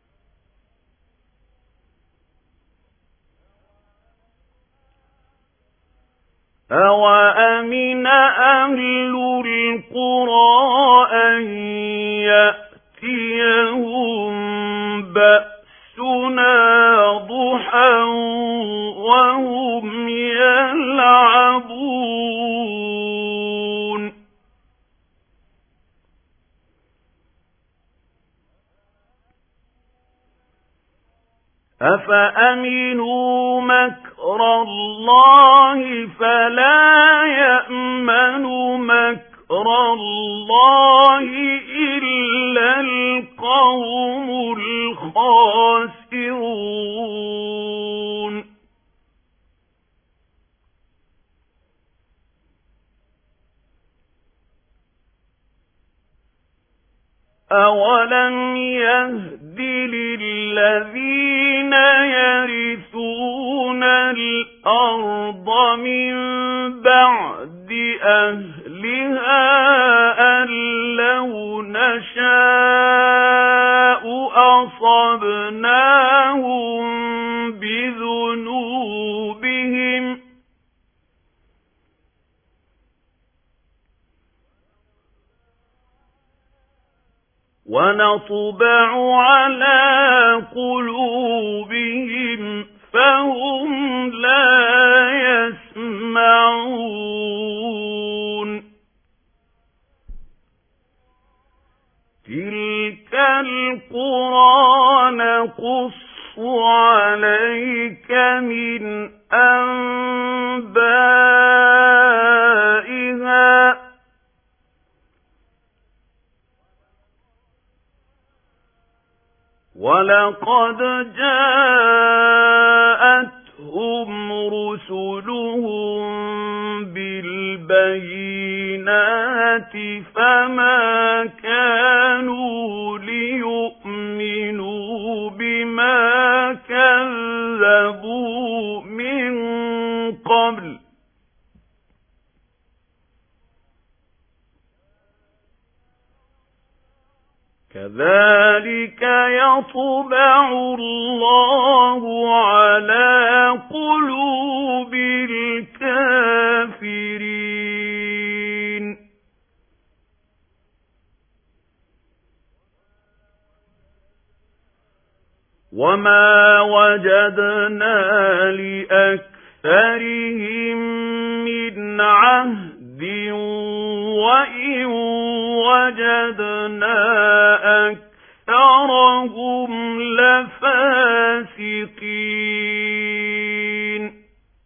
Speaker 1: أوأمن أهل القرى أن يأتيهم بأسنا ضحى وهم يلعبون أفأمنوا مكر الله فلا يأمن مكر الله إلا القوم الخاسرون أولم يهد للذين يرثون الأرض من بعد أهلها أن لو نشاء أصبناهم بذنوبهم ونطبع على قلوبهم فهم لا يسمعون القرى نقص عليك من أنبائها ولقد جاءتهم رسلهم بالبينات فما كانوا ليؤمنوا بما كذبوا من قبل كذلك يطبع الله على قلوب الكافرين وما وجدنا لأكثرهم من عهد وإن وجدنا أكثرهم لفاسقين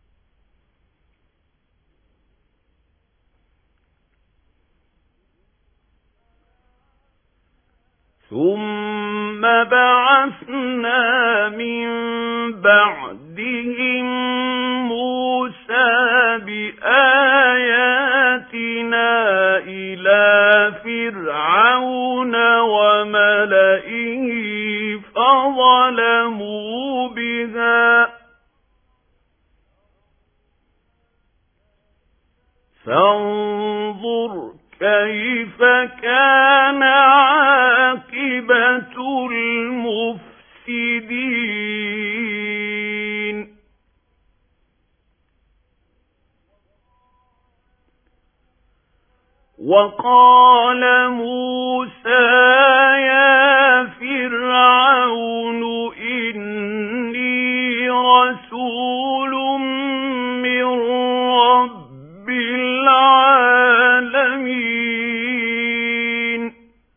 Speaker 1: ثم بعثنا من بعدهم موسى بآياتنا إلى فرعون وملئه فظلموا بها فانظر كيف كان عاقبة المفسدين وقال موسى يا فرعون إني رسول من رب العالمين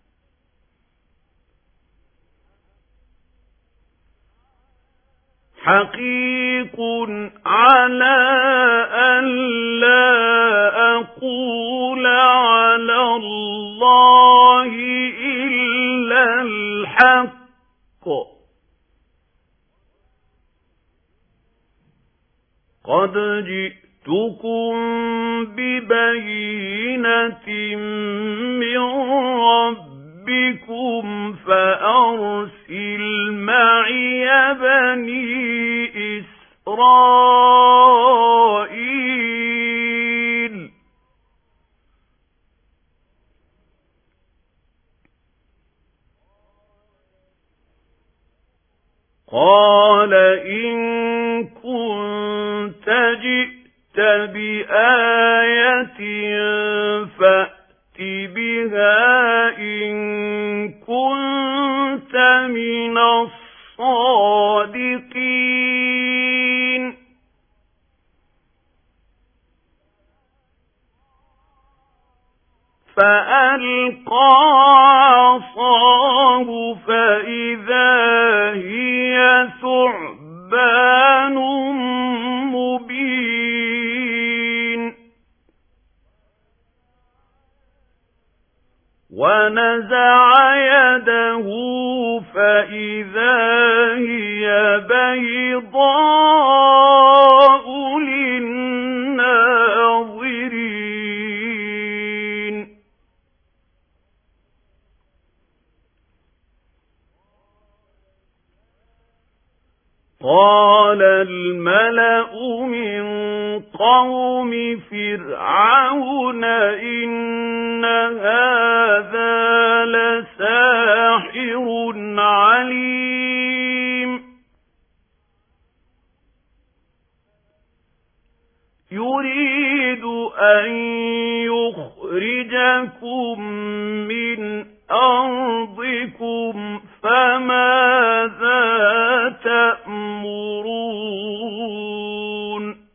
Speaker 1: حقيق على أن لا أقول على الله إلا الحق قد جئتكم ببينة من ربكم فأرسل معي بني إسرائيل قال إن كنت جئت بآية فأت بها إن كنت من الصادقين فألقى عصاه فإذا هي ثعبان مبين ونزع يده فإذا هي بيضاء للناظرين قال الملأ من قوم فرعون إن هذا لساحر عليم يريد أن يخرجكم من أرضكم فماذا تأمرون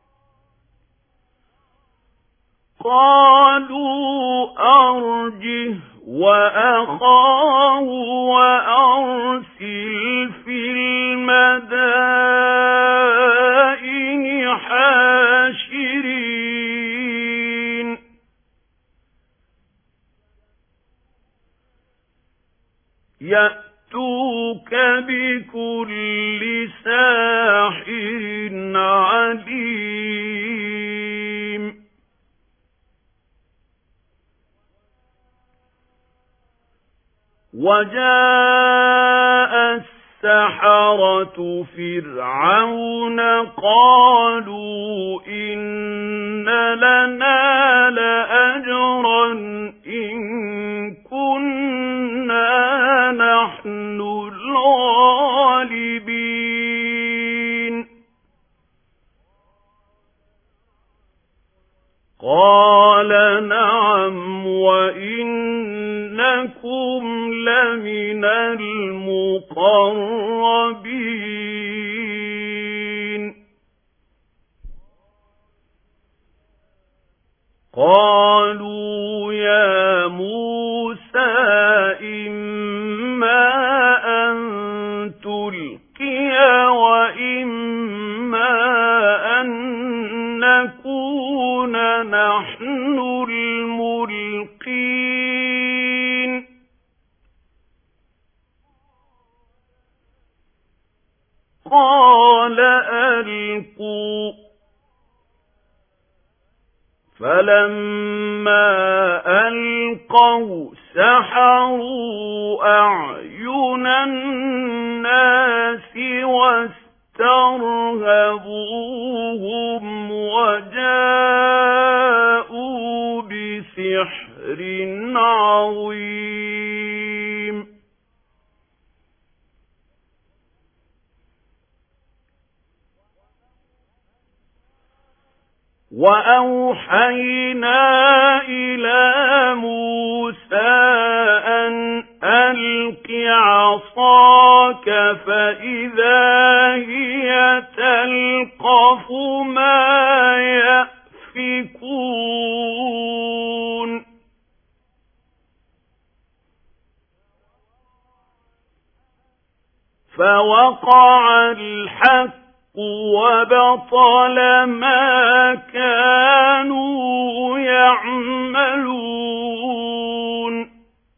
Speaker 1: قالوا أرجه وأخاه وأرسل في المدائن حاشرين يأتوك بكل ساحر عليم وجاء السحرة فرعون قالوا إن لنا لأجرا إن كنا نحن الغالبين قال نعم وإنكم لمن المقربين قالوا يا موسى إما أن تلقي وإما أن نكون نحن الملقين قال ألقوا فلما ألقوا سحروا أعين الناس واسترهبوهم وجاءوا بسحر عظيم وأوحينا إلى موسى أن ألق عصاك فإذا هي تلقف ما يأفكون فوقع الحق وبطل ما كانوا يعملون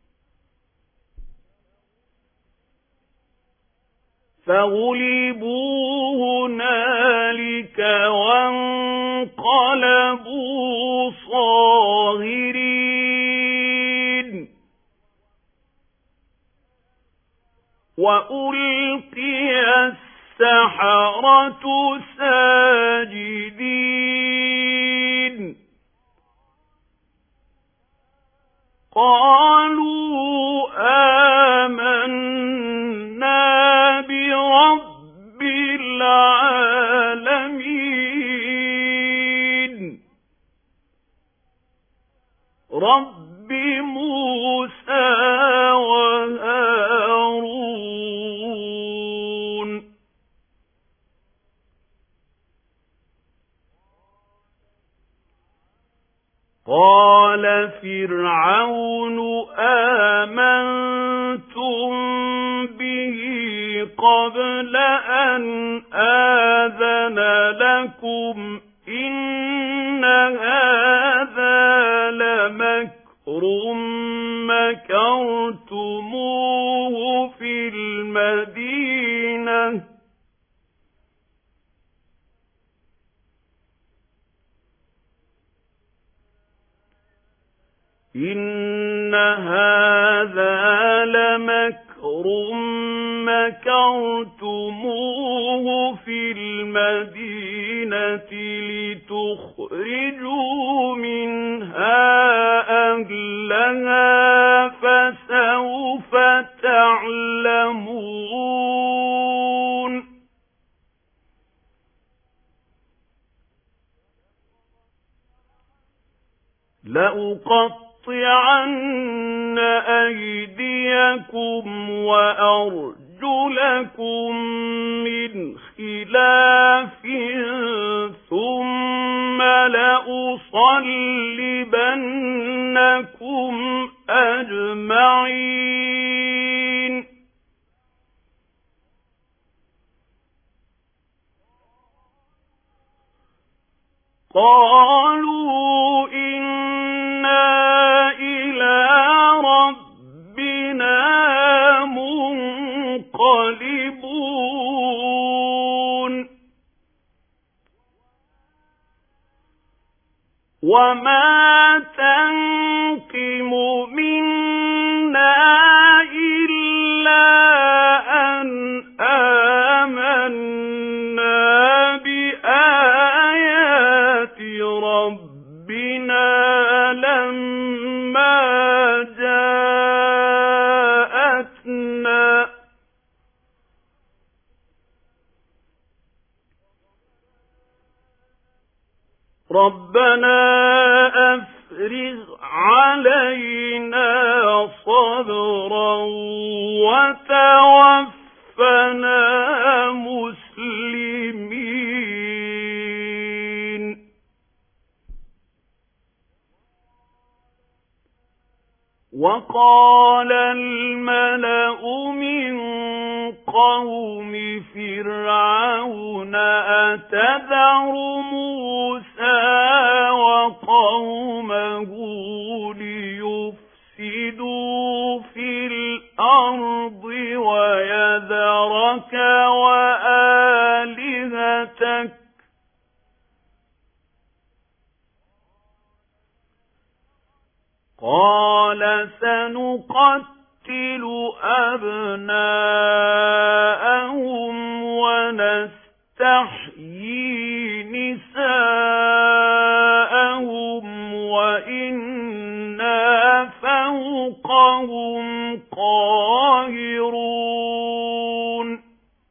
Speaker 1: فغلبوا هنالك وانقلبوا صاغرين وألقي السحرة ساجدين قالوا آمنا برب العالمين رب موسى وهارون قال فرعون آمنتم به قبل أن آذن لكم إن هذا لمكر مكرتموه في المدينة إن هذا لمكر مكرتموه في المدينة لتخرجوا منها أهلها فسوف تعلمون لأقطعن أيديكم وأرجلكم من خلاف ثم لأصلبنكم أجمعين قالوا إنا إلى ربنا منقلبون وما تنقم منا إلا أن آمنا بآيات ربنا لما جاءتنا ربنا أفرغ علينا صبرا وتوفنا مسلمين وقال الملأ من قوم فرعون أتذر موسى وقومه ليفسدوا في الأرض ويذرك وآلهتك قال سنقتل أبناءهم ونستحيي نساءهم وإنا فوقهم قاهرون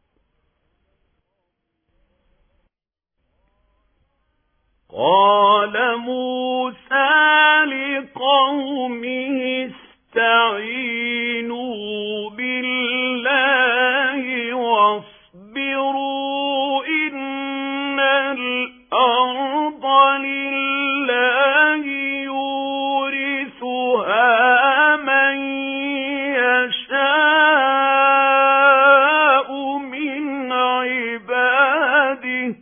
Speaker 1: قال موسى لقومه استعينوا بالله واصبروا إن الأرض لله يورثها من يشاء من عباده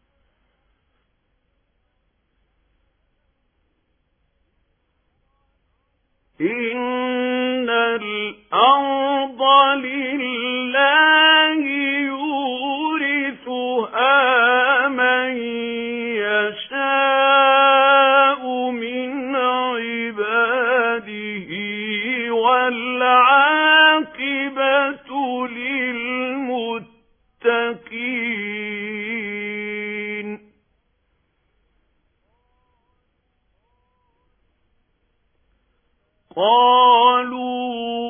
Speaker 1: إن الأرض لله يورثها من يشاء من عباده والعاقبة للمتقين قالوا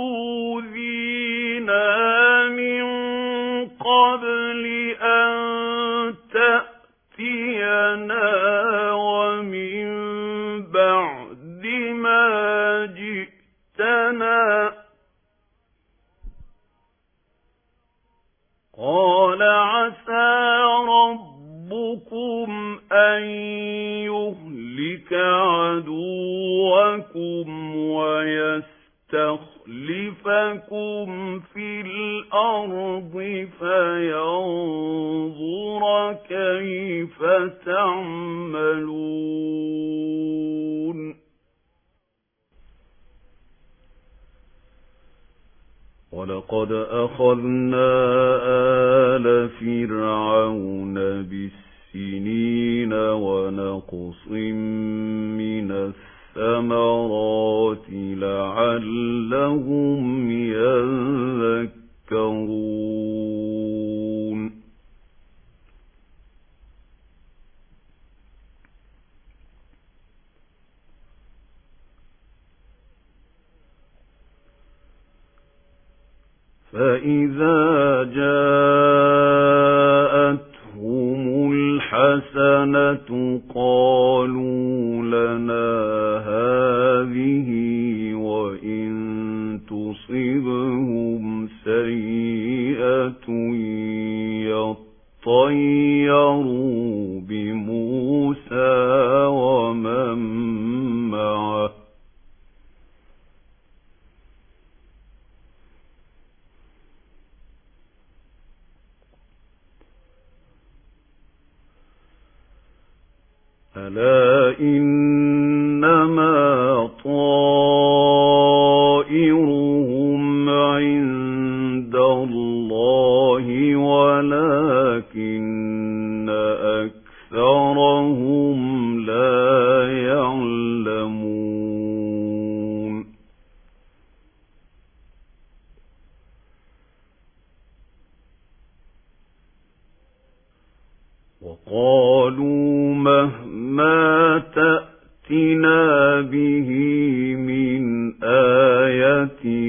Speaker 1: أوذينا من قبل أن تأتينا ومن بعد ما جئتنا قال عسى ربكم أن يهلك عدوكم ويستخلفكم في الأرض فينظر كيف تعملون ولقد أخذنا آل فرعون بالسنين ونقص من الثمرات لعلهم يذكرون فإذا جاءتهم الحسنة قالوا لنا هذه وإن تصبهم سيئة يطيروا بموسى ومن معه ألا إنما طائرهم عند الله ولكن أكثرهم لا يعلمون وقالوا مهما تأتنا به من آية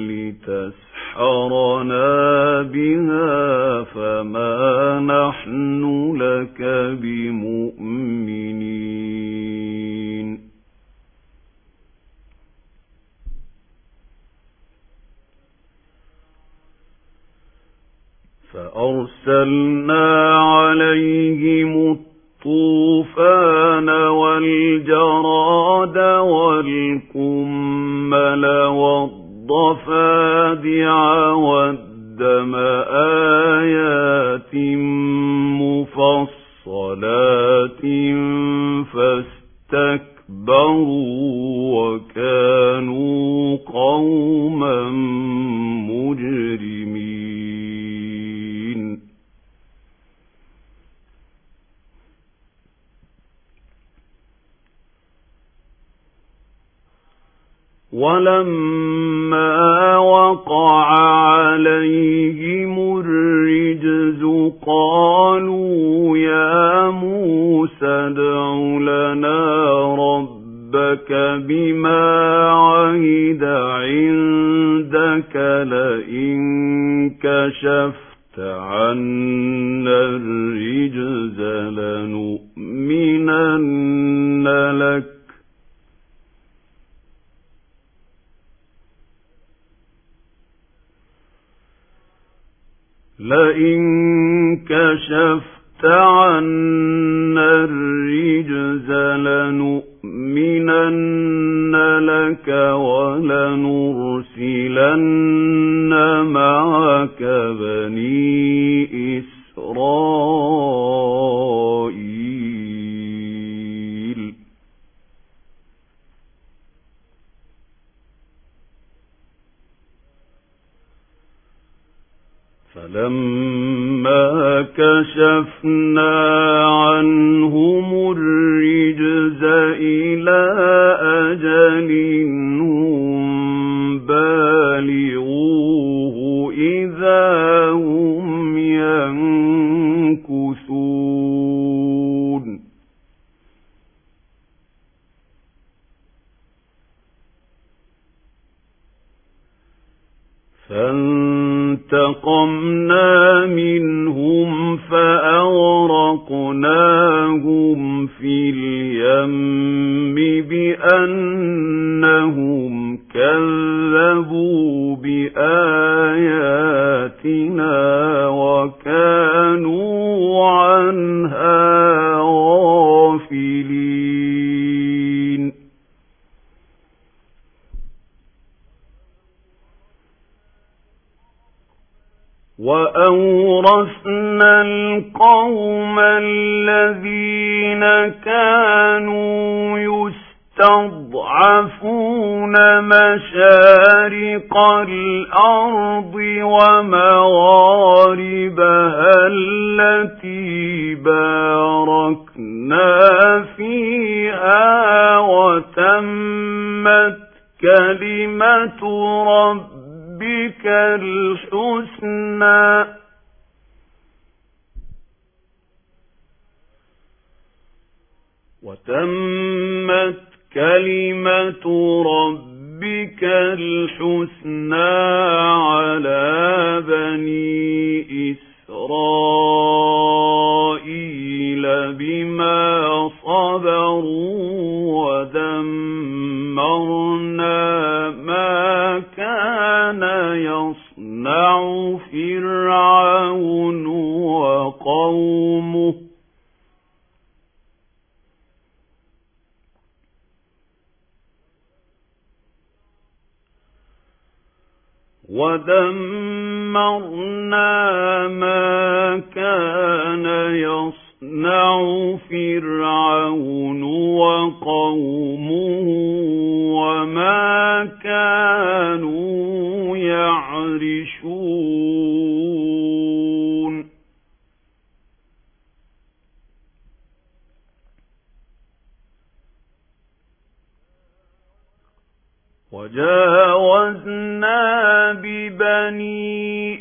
Speaker 1: لتسحرنا بها فما نحن لك بمؤمنين فأرسلنا عليهم الطوفان والجراد والقمل والضفادع والدم آيات مفصلات فاستكبروا وكانوا قوما مجرمين ولما وقع عليهم الرجز قالوا يا موسى ادع لنا ربك بما عهد عندك لئن كشفت عنا الرجز لنؤمنن لك لئن كشفت عنا الرجز لنؤمنن لك ولنرسلن معك بني إسرائيل فلما كشفنا عنهم الرجز إلى أجل هم بالغوه إذا هم ينكثون فانتقمنا منهم فأغرقناهم في اليم بأنهم كذبوا بآياتنا وكانوا عنها غافلين وأورثنا القوم الذين كانوا يستضعفون مشارق الأرض ومغاربها التي باركنا فيها وتمت كلمة ربنا ربك الحسنى وتمت كلمة ربك الحسنى على بني إسرائيل بما صبروا ودمرنا ما كان يصنع فرعون وقومه ودمرنا ما كان يصنع يصنع فرعون وقومه وما كانوا يعرشون وجاوزنا ببني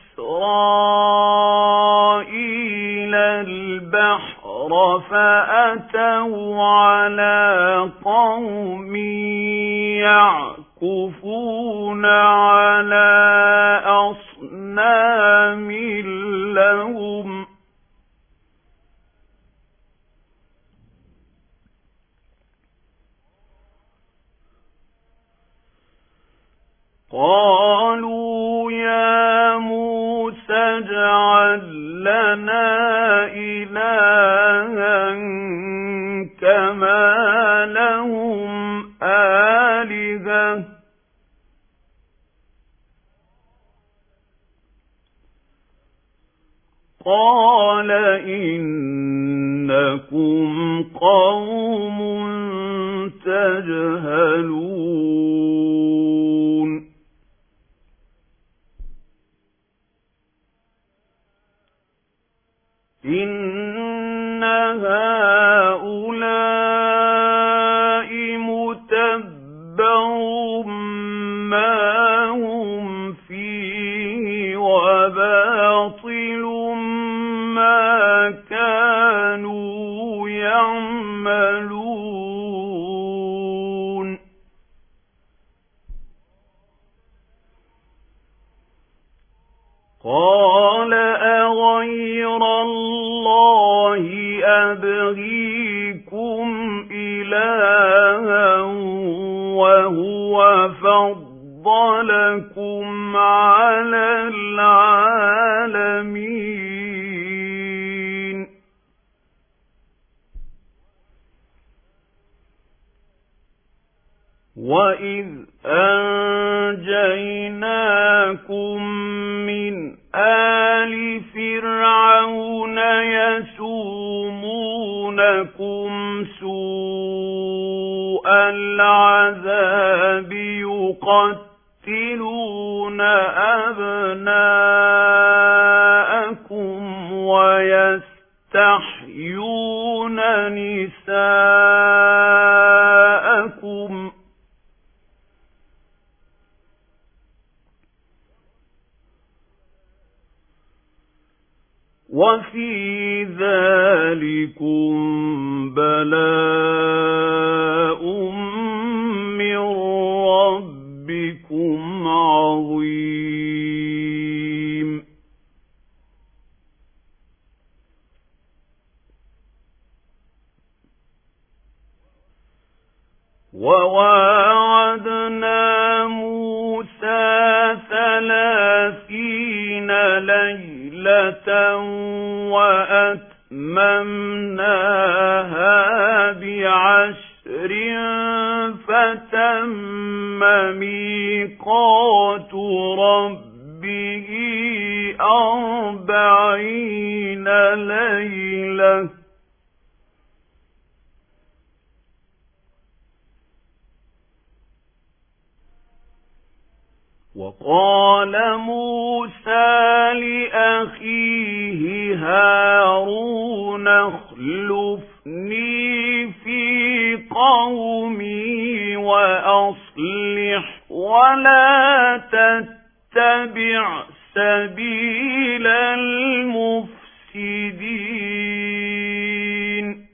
Speaker 1: إسرائيل البحر فأتوا على قوم يعكفون على أصنام لهم قالوا يا موسى اجعل لنا إلها كما لهم آلهة قال إنكم قوم تجهلون إن هؤلاء متبر ما هم فيه وباطل ما كانوا يعملون قال أغير الله أبغيكم إلها وهو فضلكم على العالمين وإذ أنجيناكم من آل فرعون يسومونكم سوء العذاب يقتلون أبناءكم ويستحيون نساءكم وفي ذلكم بلاء من ربكم عظيم وواعدنا موسى ثلاثين ليلة وأتممناها بعشر فتم ميقات ربه أربعين ليلة وقال موسى لأخيه هارون اخلفني في قومي وأصلح ولا تتبع سبيل المفسدين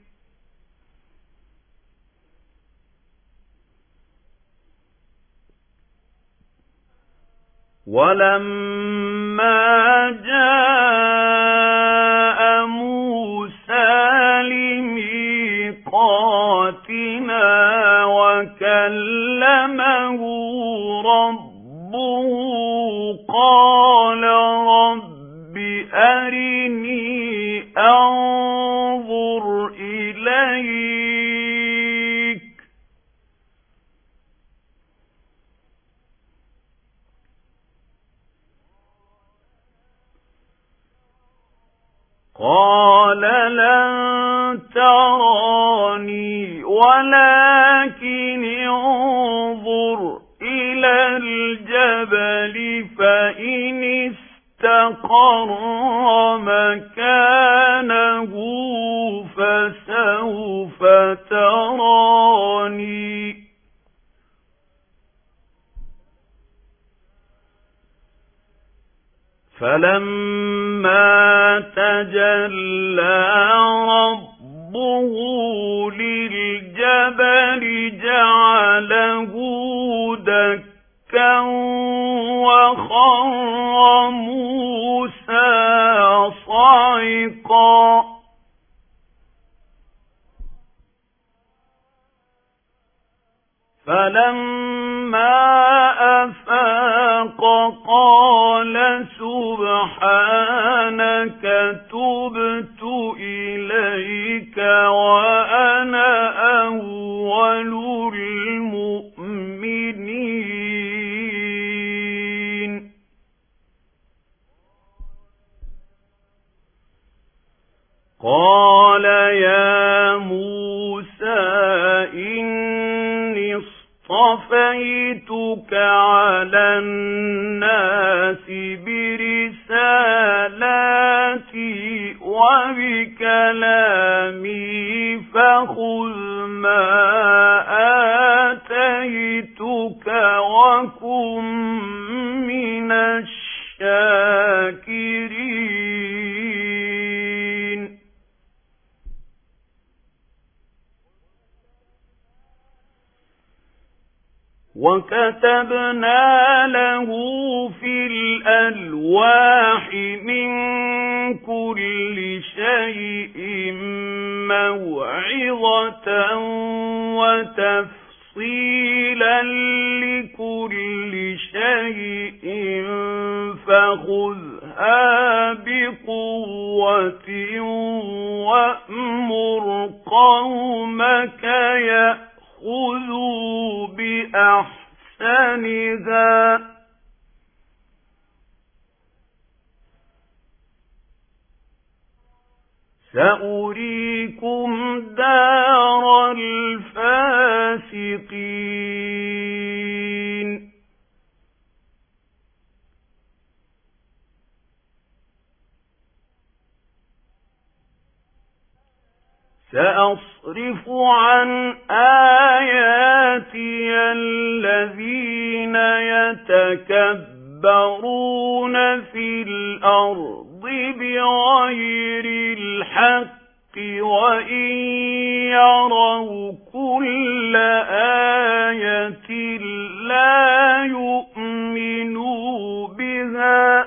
Speaker 1: ولما جاء موسى لميقاتنا وكلمه ربه قال رب أرني أنظر إليك قال قال لن تراني ولكن انظر إلى الجبل فإن استقر مكانه فسوف تراني فلما تجلى ربه للجبل جعله دكا وخر موسى صعقا فلما أفاق قال سبحانك تبت إليك وأنا أول المؤمنين قال يا موسى إني اصطفيتك على الناس برسالاتي وبكلامي فخذ ما آتيتك وكن من الشاكرين وكتبنا له في الألواح من كل شيء موعظة وتفصيلا لكل شيء فخذها بقوة وأمر قومك يأخذوا بأحسنها سأريكم دار الفاسقين سأصرف عن آياتي الذين يتكبرون في الأرض بغير الحق وإن يروا كل آية لا يؤمنوا بها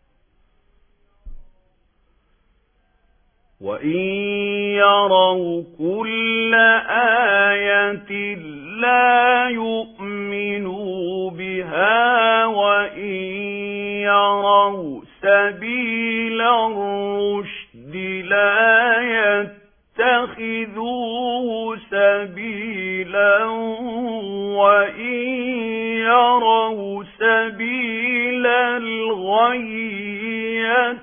Speaker 1: وإن يروا كل آية لا يؤمنوا بها وإن يروا سبيل الرشد لا يتخذوه سبيلا وإن يروا سبيل الغي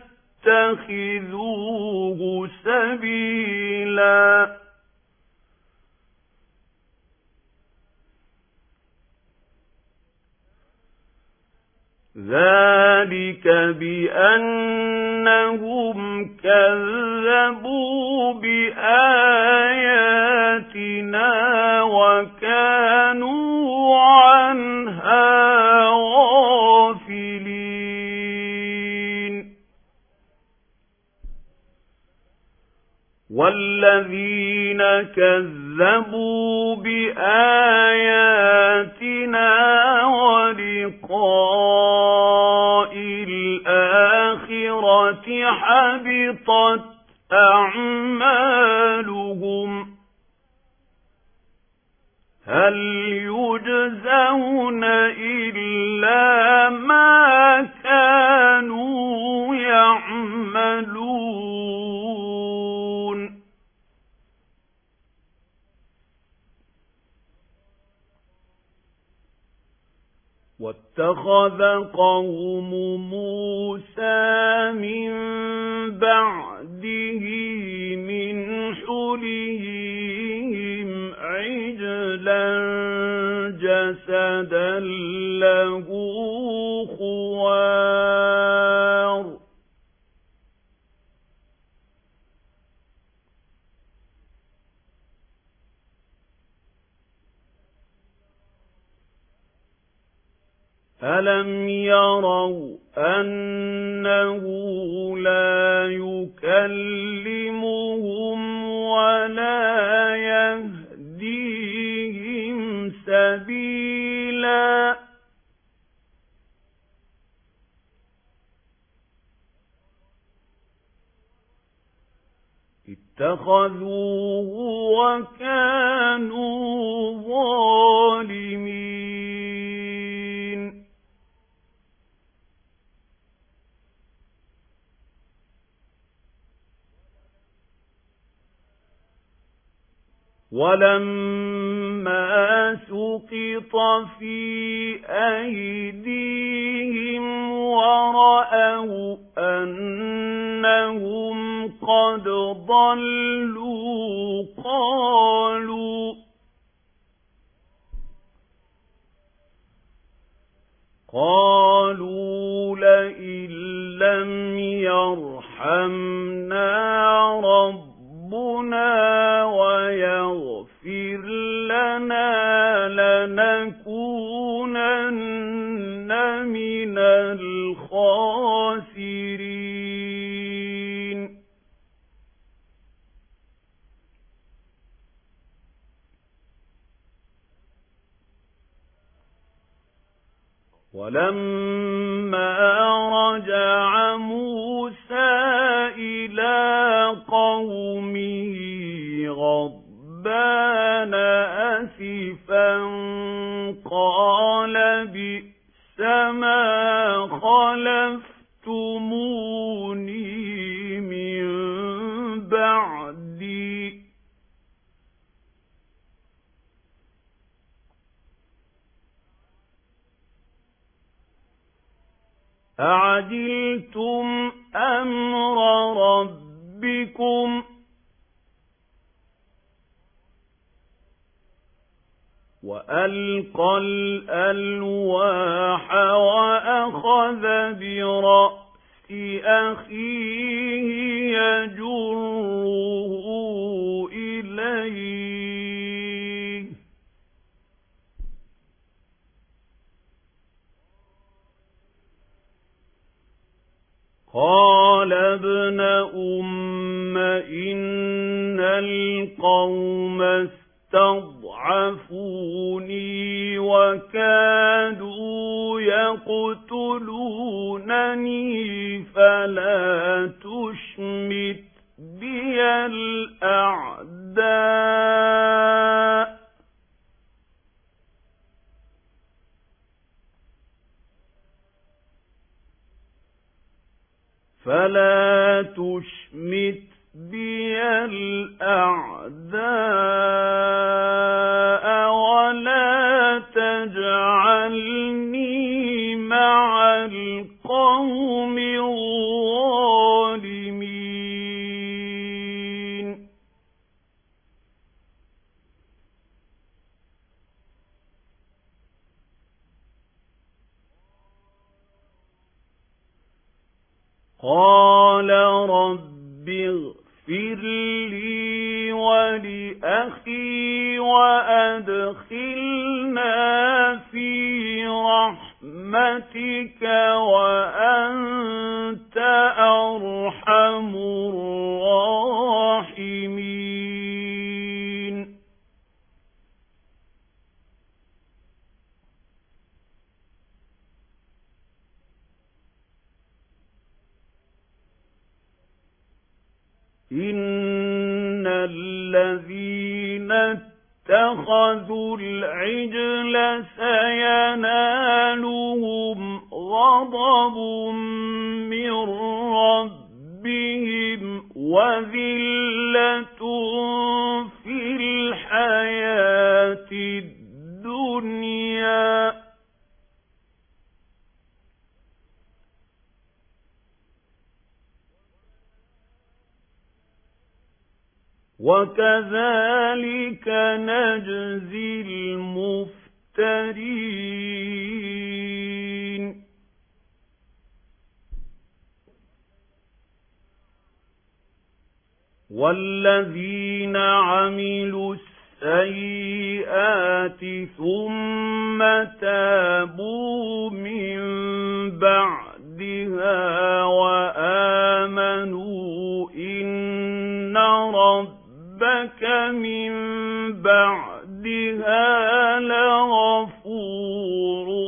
Speaker 1: يتخذوه سبيلا ذلك بأنهم كذبوا بآياتنا وكانوا عنها غافلين والذين كذبوا بآياتنا ولقاء الآخرة حبطت أعمالهم هل يجزون إلا ما كانوا يعملون واتقوا اتخذ قوم موسى من بعده من حليهم عجلا جسدا له خوار ألم يروا أنه لا يكلمهم ولا يهديهم سبيلا اتخذوه وكانوا ظالمين ولما سقط في أيديهم ورأوا أنهم قد ضلوا قالوا قالوا لئن لم يرحمنا ربنا ويغفر لنا لنكونن من الخاسرين ولما رجع موسى إلى قومه غضبان أسفا قال بئس ما خلفتموني من بعدي أعجلتم أمر ربكم وألقى الألواح وأخذ برأس أخيه يجره إليه قال ابن أم إن القوم استضعفوني وكادوا يقتلونني فلا تشمت بي الأعداء فلا تشمت بي الأعداء ولا تجعلني مع القوم الظالمين قال رب اغفر لي ولأخي وأدخلنا في رحمتك وأنت أرحم الراحمين إن الذين اتخذوا العجل سينالهم غضب من ربهم وذلة في الحياة الدنيا وكذلك نجزي المفترين والذين عملوا السيئات ثم تابوا من بعدها وآمنوا إن ربك من بعدها لغفور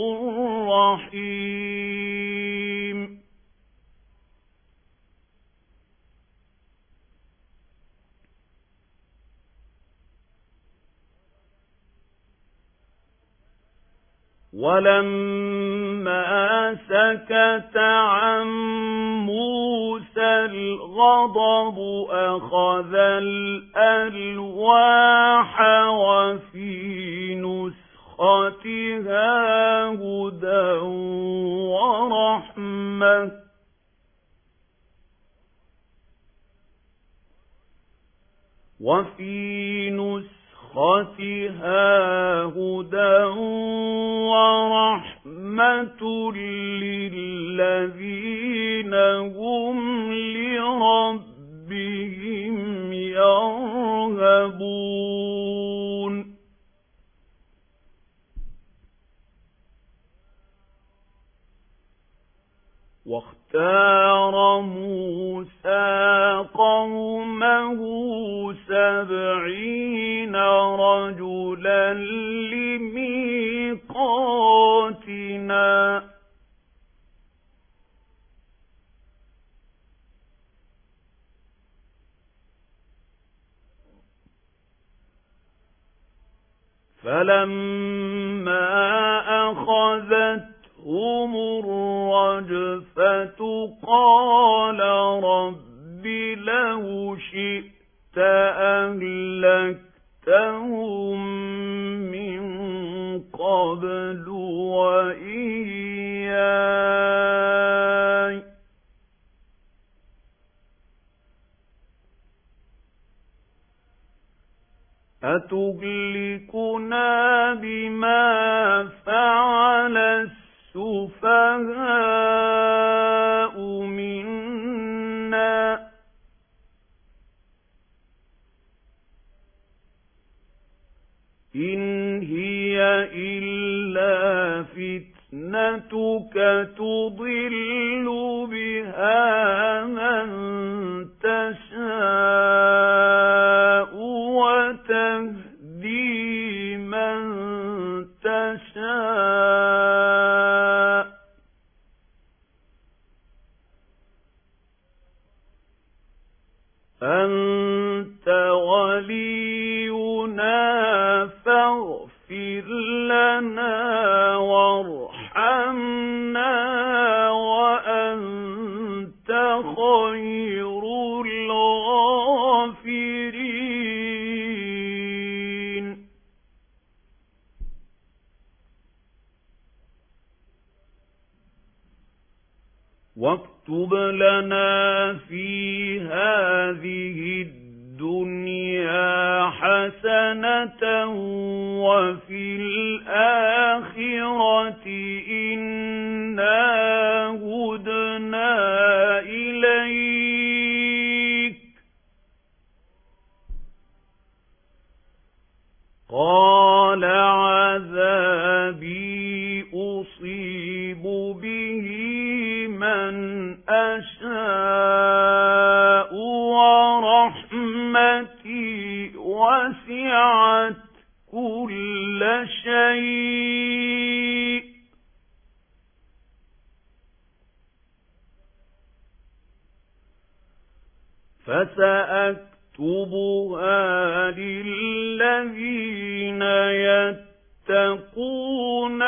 Speaker 1: رحيم ولما سكت عن موسى الغضب أخذ الألواح وفي نسختها هدى ورحمة وفي نسختها هدى ورحمة للذين هم لربهم يرهبون واختار موسى قومه سبعين رجلا لميقاتنا فلما أخذتهم الرجفة قال رب لو شئت أهلكتهم من قبل وإياي أتهلكنا بما فعل السفهاء منا إن هي إلا فتنتك تضل بها من تشاء وتهدي من تشاء أنت ولينا فاغفر لنا وارحمنا وأنت خير الغافرين واكتب لنا في هذه الدنيا حسنة وفي الآخرة إنا هدنا إليك قال عذابي أصيب به من أشاء ورحمتي وسعت كل شيء فسأكتبها للذين يتقون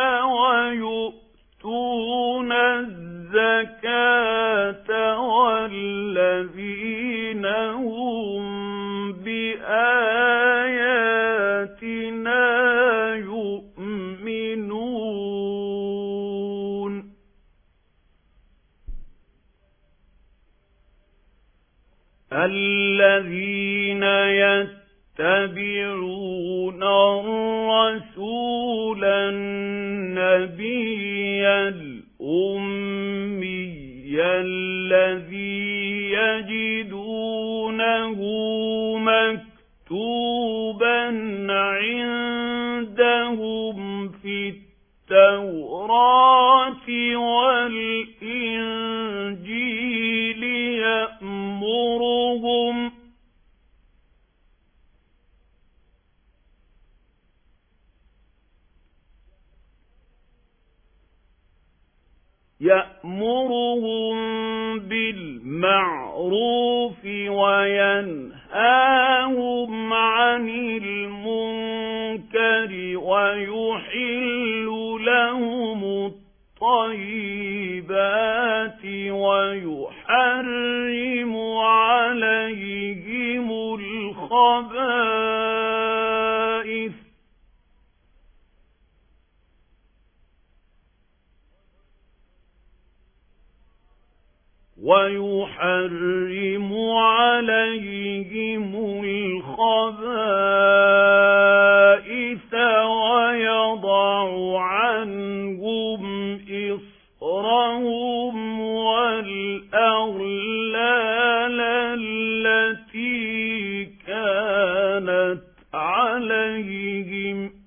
Speaker 1: ويؤتون الزكاة والذين هم بآياتنا يؤمنون الذين يتبعون الرسول النبي الأمي الذي يجدونه مكتوبا عندهم في التوراة والإنجيل يأمرهم يأمرهم بالمعروف وينهاهم عن المنكر ويحل لهم الطيبات ويحرم عليهم الخبائث ويحرم عليهم الخبائث ويضع عنهم إصرهم والأغلال التي كانت عليهم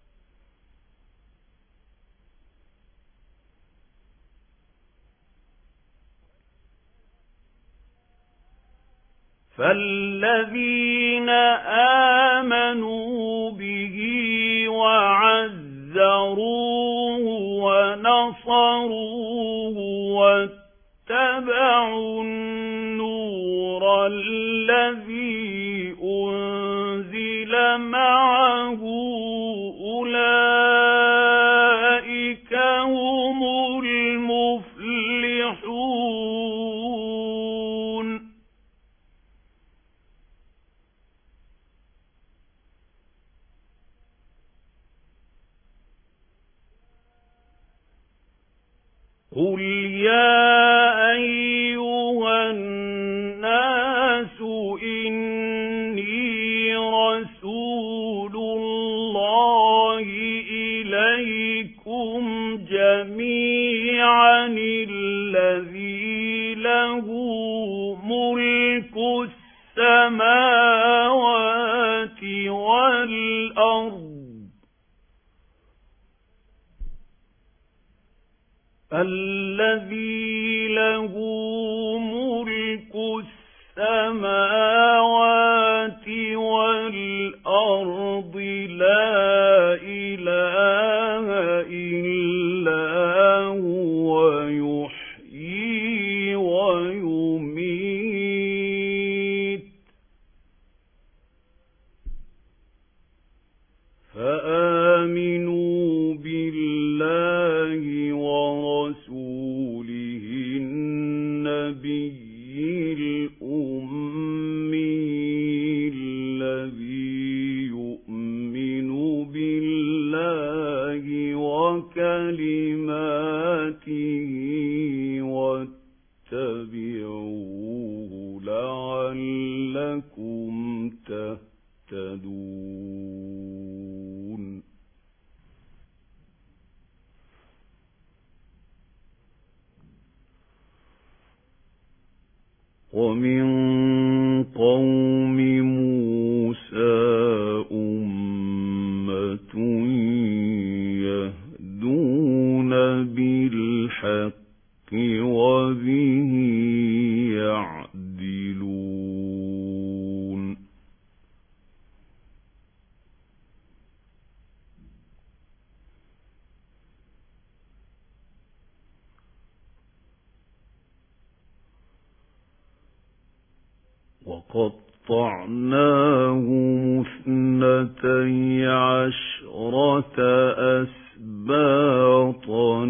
Speaker 1: فالذين آمنوا به وعزروه ونصروه واتبعوا النور الذي أنزل معه أولئك هم المفلحون. قل يا أيها الناس إني رسول الله إليكم جميعا الذي له ملك السماوات والأرض الذي له ملك السماوات والأرض لا إله إلا هو يحيي ويميت فآمنوا بالله ورسوله النبي الأمي الذي يؤمن بالله وكلماته واتبعوه لعلكم تهتدون. ومن قوم موسى أمة يهدون بالحق وبه يعدلون. وقطعناهم اثنتي عشرة أسباطا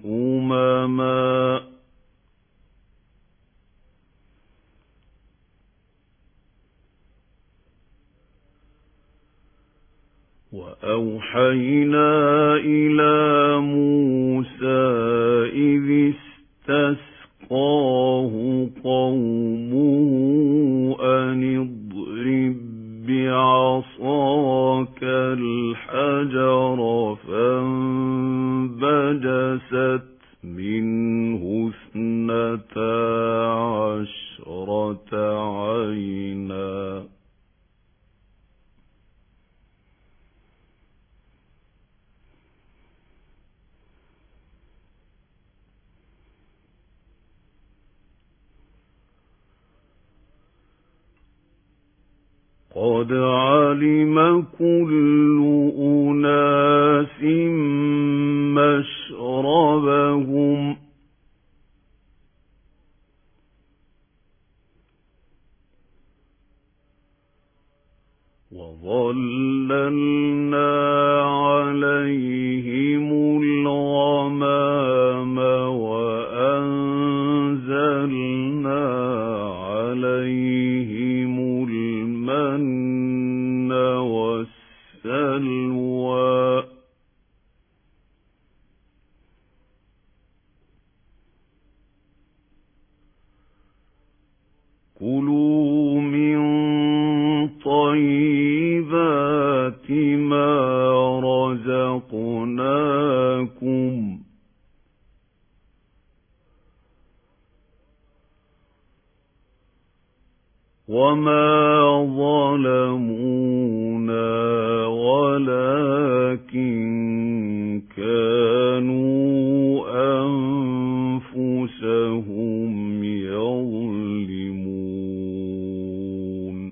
Speaker 1: أمما وأوحينا إلى موسى إذ استسقاه قومه قد علم كل أناس مشربهم وظللنا عليهم الغمام وأنزلنا عليهم المن والسلوى كلوا من طيبات ما رزقناكم وما ظلمونا ولكن كانوا أنفسهم يظلمون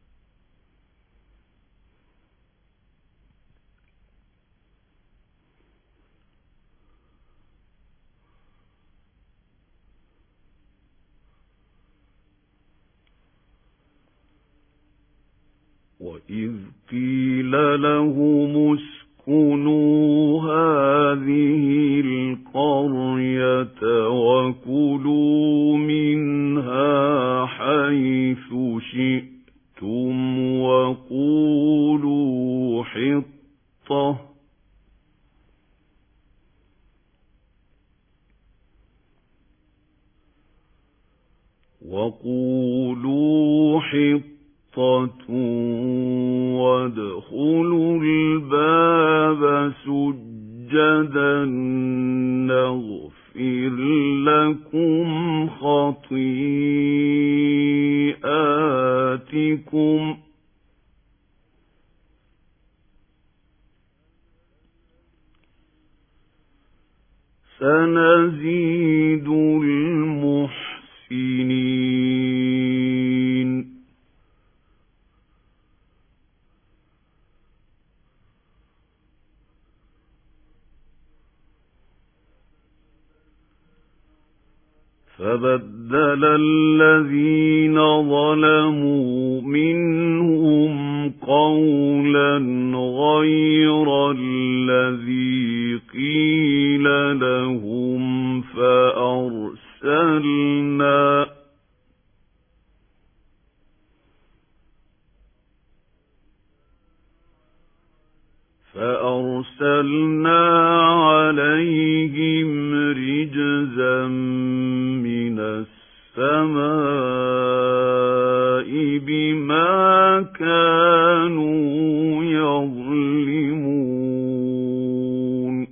Speaker 1: وإذ قيل لهم اسكنوا هذه القرية وكلوا منها حيث شئتم وقولوا حطة وقولوا حطة وادخلوا الباب سجدا نغفر لكم خطيئاتكم سنزيد المحسنين فبدل الذين ظلموا منهم قولا غير الذي قيل لهم فأرسلنا فأرسلنا عليهم رجزا من السماء بما كانوا يظلمون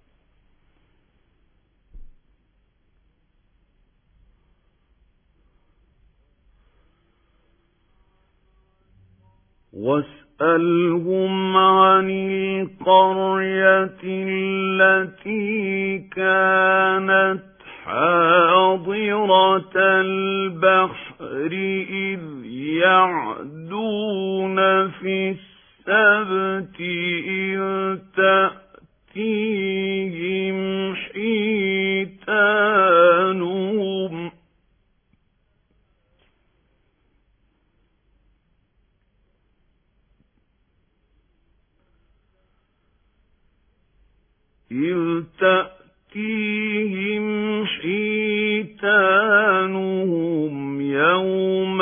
Speaker 1: واسألهم عن القرية التي كانت حاضرة البحر إذ يعدون في السبت إذ تأتيهم حيتانهم إذ تأتيهم حيتانهم يوم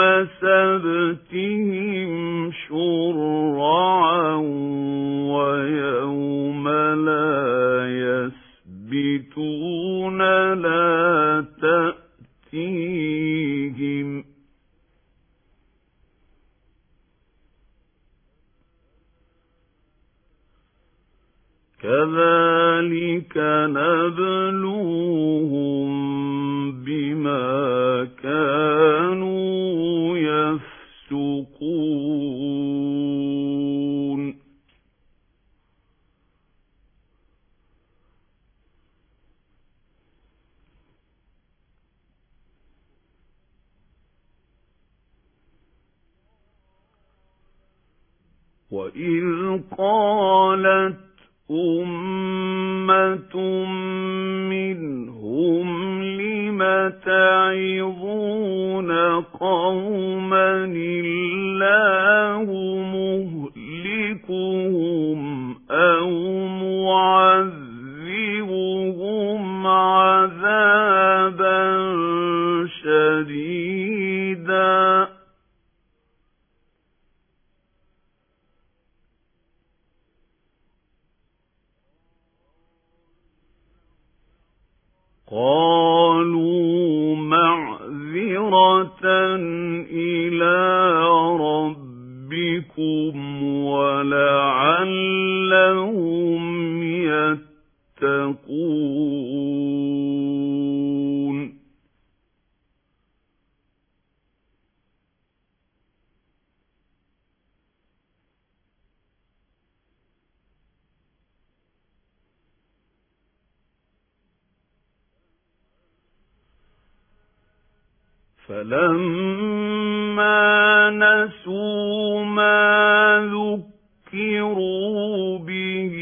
Speaker 1: سبتهم شرعا ويوم لا يسبتون لا تأتيهم كذلك نبلوهم بما كانوا يفسقون وَإِذْ قَالَتْ أُمَّةٌ مِّنْهُمْ لِمَ تَعِظُونَ قَوْمًا اللَّهُ مُهْلِكُهُمْ أَوْ مُعَذِّبُهُمْ عَذَابًا شَدِيدًا قَالُوا مَعْذِرَةً إِلَى رَبِّكُمْ وَلَعَلَّهُمْ يَتَّقُونَ فَلَمَّا نَسُوا مَا ذُكِّرُوا بِهِ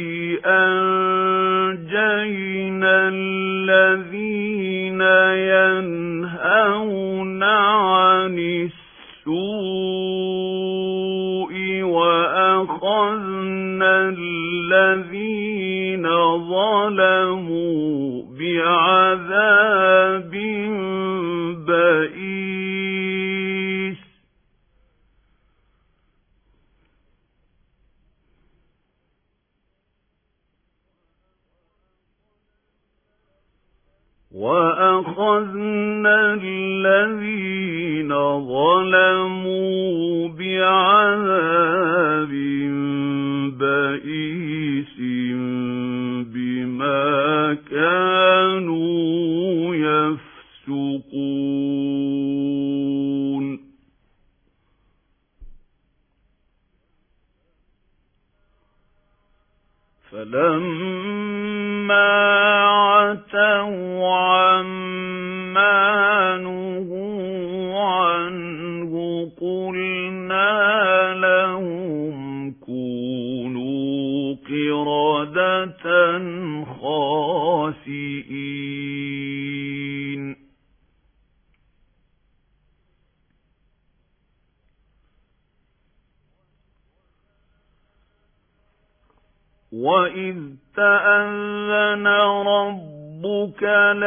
Speaker 1: أَنجَيْنَا الَّذِينَ يَنْهَوْنَ عَنِ السُّوءِ وَأَخَذْنَا الَّذِينَ ظَلَمُوا بِعَذَابٍ بَئِيسٍ وَأَخَذْنَا الَّذِينَ ظَلَمُوا بِعَذَابٍ بَئِيسٍ بِمَا كَانُوا يَفْسُقُونَ فَلَمَّا عَتَوْا عَمَّا نُهُوا عَنْهُ قُلْنَا لَهُمْ كُونُوا قِرَدَةً خَاسِئِينَ وَإِذْ تَأَذَّنَ رَبُّكَ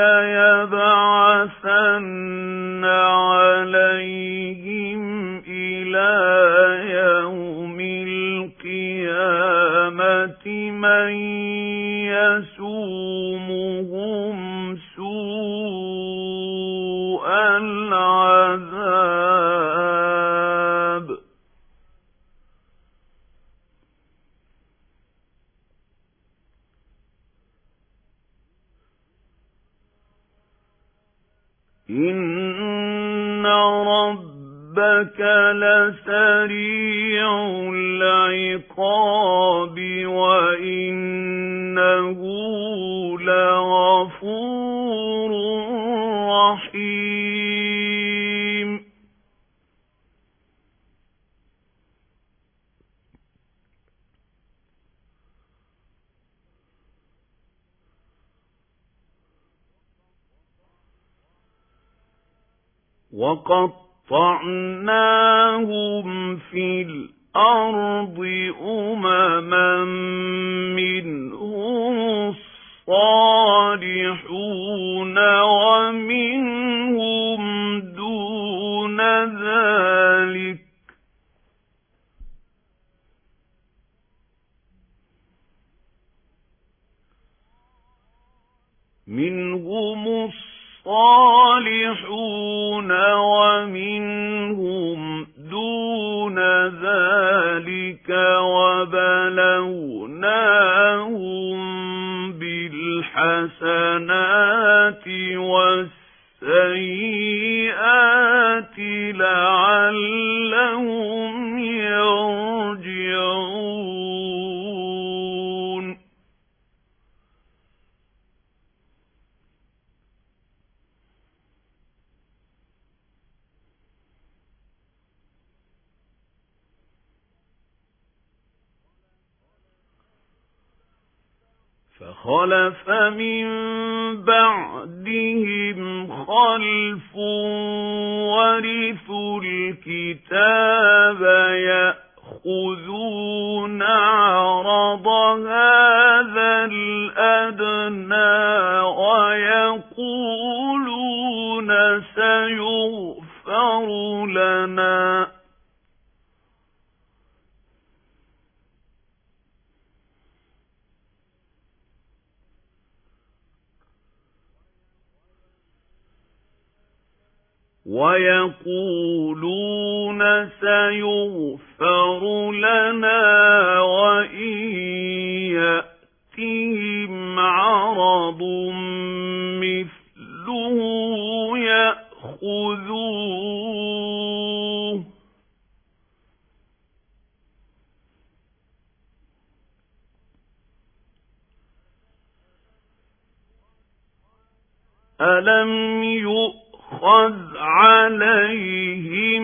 Speaker 1: لَيَبْعَثَنَّ عَلَيْهِمْ إِلَى يَوْمِ الْقِيَامَةِ مَن يَسُومُهُمْ سُوءَ الْعَذَابِ إِنَّ رَبَّكَ لَسَرِيعُ الْعِقَابِ وَإِنَّهُ لَغَفُورٌ رَّحِيمٌ وَقَطَّعْنَاهُمْ فِي الْأَرْضِ أُمَمًا مِّنْهُمُ الصَّالِحُونَ وَمِنْهُمْ دُونَ ذَلِكَ مِنْهُمُ الصَّالِحُونَ وَمِنْهُمْ دُونَ ذَلِكَ وَبَلَوْنَاهُم بِالْحَسَنَاتِ وَالسَّيِّئَاتِ لَعَلَّهُمْ يَرْجِعُونَ فخلف من بعدهم خلف ورثوا الكتاب يأخذون عرض هذا الأدنى ويقولون سيغفر لنا ويقولون سيغفر لنا وإن يأتهم عرض مثله يأخذوه ألم يؤمنوا خذ عليهم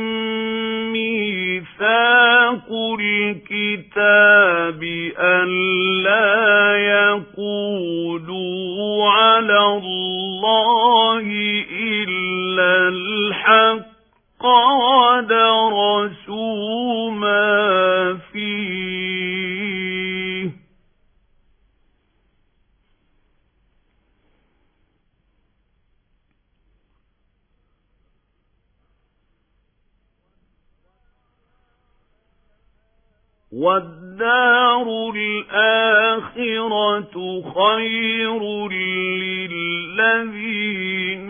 Speaker 1: ميثاق الكتاب ألا يقولوا على الله إلا الحق ودرسوا ما فيه والدار الآخرة خير للذين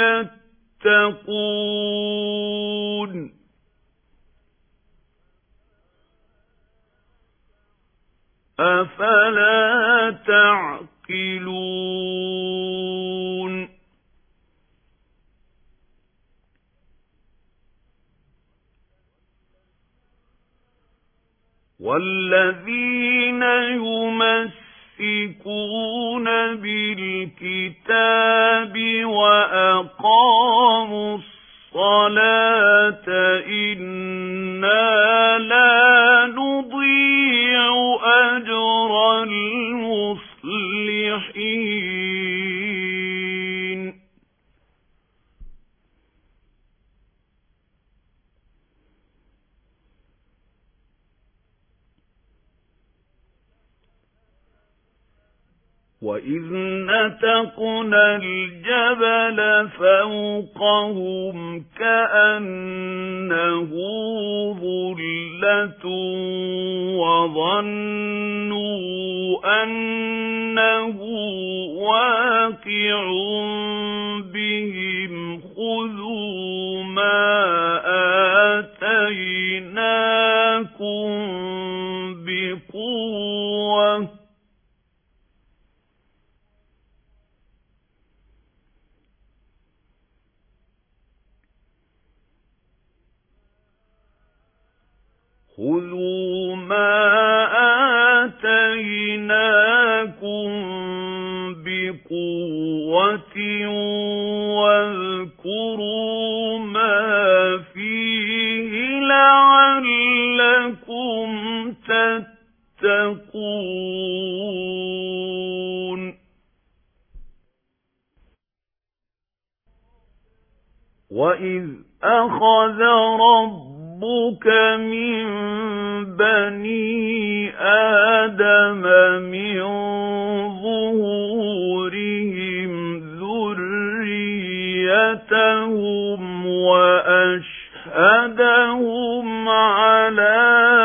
Speaker 1: يتقون أفلا تعقلون والذين يمسكون بالكتاب وأقاموا الصلاة إنا لا نضيع أجر المصلحين وَإِذْ نَتَقْنَا الْجَبَلَ فَوْقَهُمْ كَأَنَّهُ ظُلَّةٌ وَظَنُّوا أَنَّهُ واقع بِهِمْ خُذُوا مَا آتَيْنَاكُمْ بِقُوَّةٍ خذوا ما آتيناكم بقوة واذكروا ما فيه لعلكم تتقون وإذ أخذ ربك ربك من بني آدم من ظهورهم ذريتهم وأشهدهم على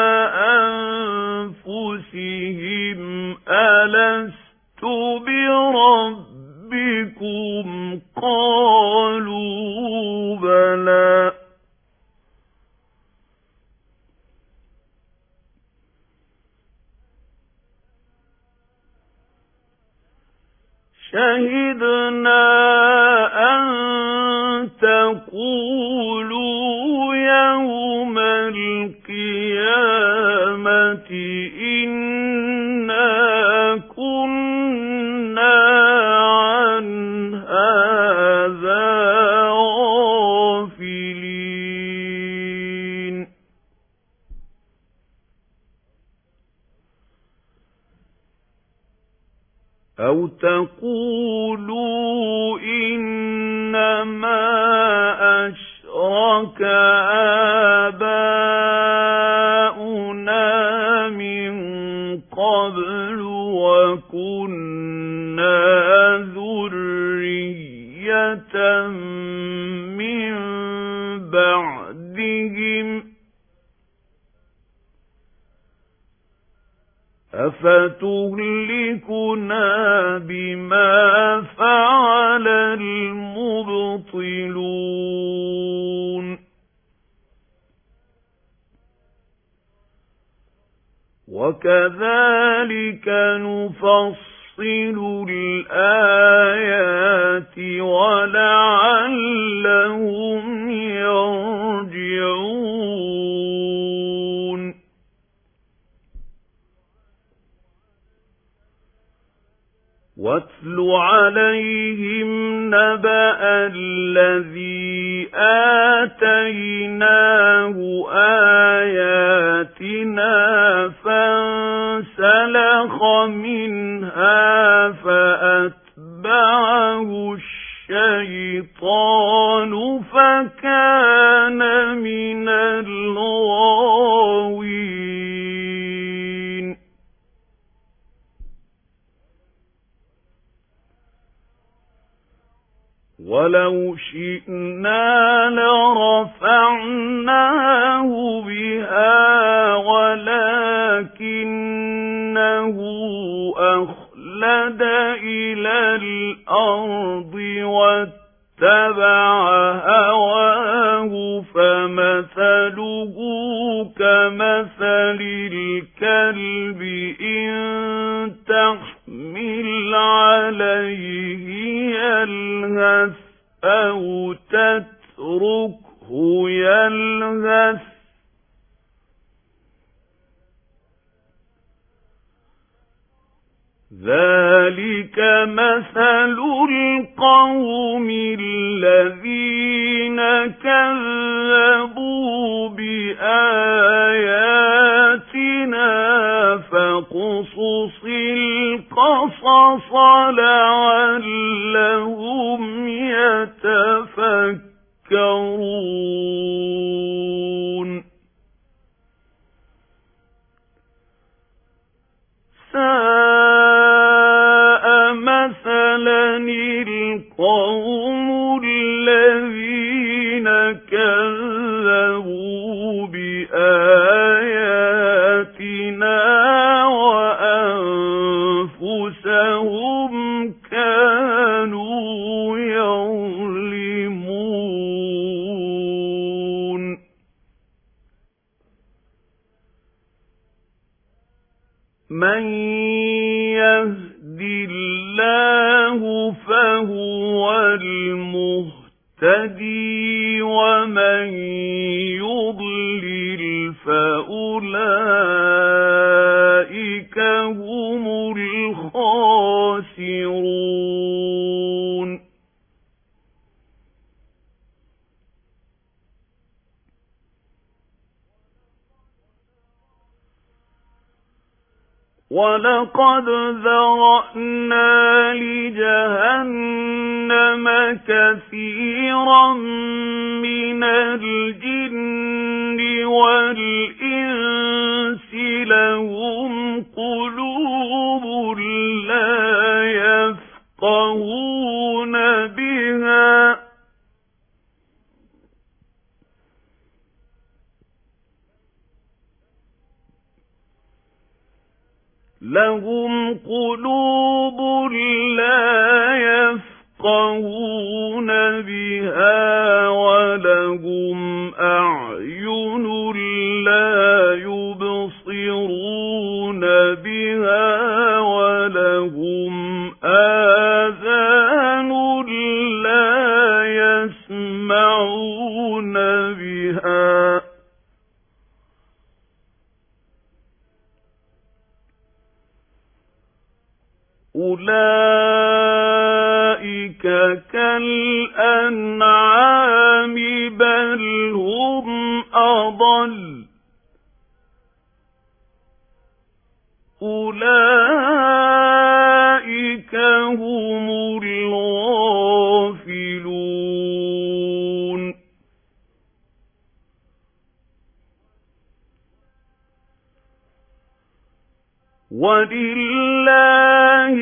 Speaker 1: أنفسهم ألست بربكم قالوا بلى شهدنا أن تقولوا يوم القيامة إنا كنا عن هذا غافلين تقولوا إنما أشرك آباؤنا من قبل وكنا ذرية من بعدهم أفتهلكنا بما فعل المبطلون وكذلك نفصل الآيات ولعلهم يرجعون واتل عليهم نبأ الذي آتيناه آياتنا فانسلخ منها فأتبعه الشيطان فكان من الغاوين ولو شئنا لرفعناه بها ولكنه أخلد إلى الأرض واتبع هواه فمثله كمثل الكلب إن تحمل عليه يلهث أو تتركه يلهث ذلك مثل القوم الذين كذبوا بآياتنا فاقصص القصص لعلهم يتفكرون ساء مثلا القوم الذين كذبوا بآياتنا وأنفسهم كانوا يظلمون من يهد الله فهو المهتدي ومن يضلل فأولئك هم الخاسرون ولقد ذرأنا لجهنم كثيرا من الجن والإنس لهم قلوب لا يفقهون بها لهم قلوب لا يفقهون بها ولهم أعين لا يبصرون بها ولهم آذان لا يسمعون بها أولئك كالأنعام بل هم أضل أولئك وَلِلَّهِ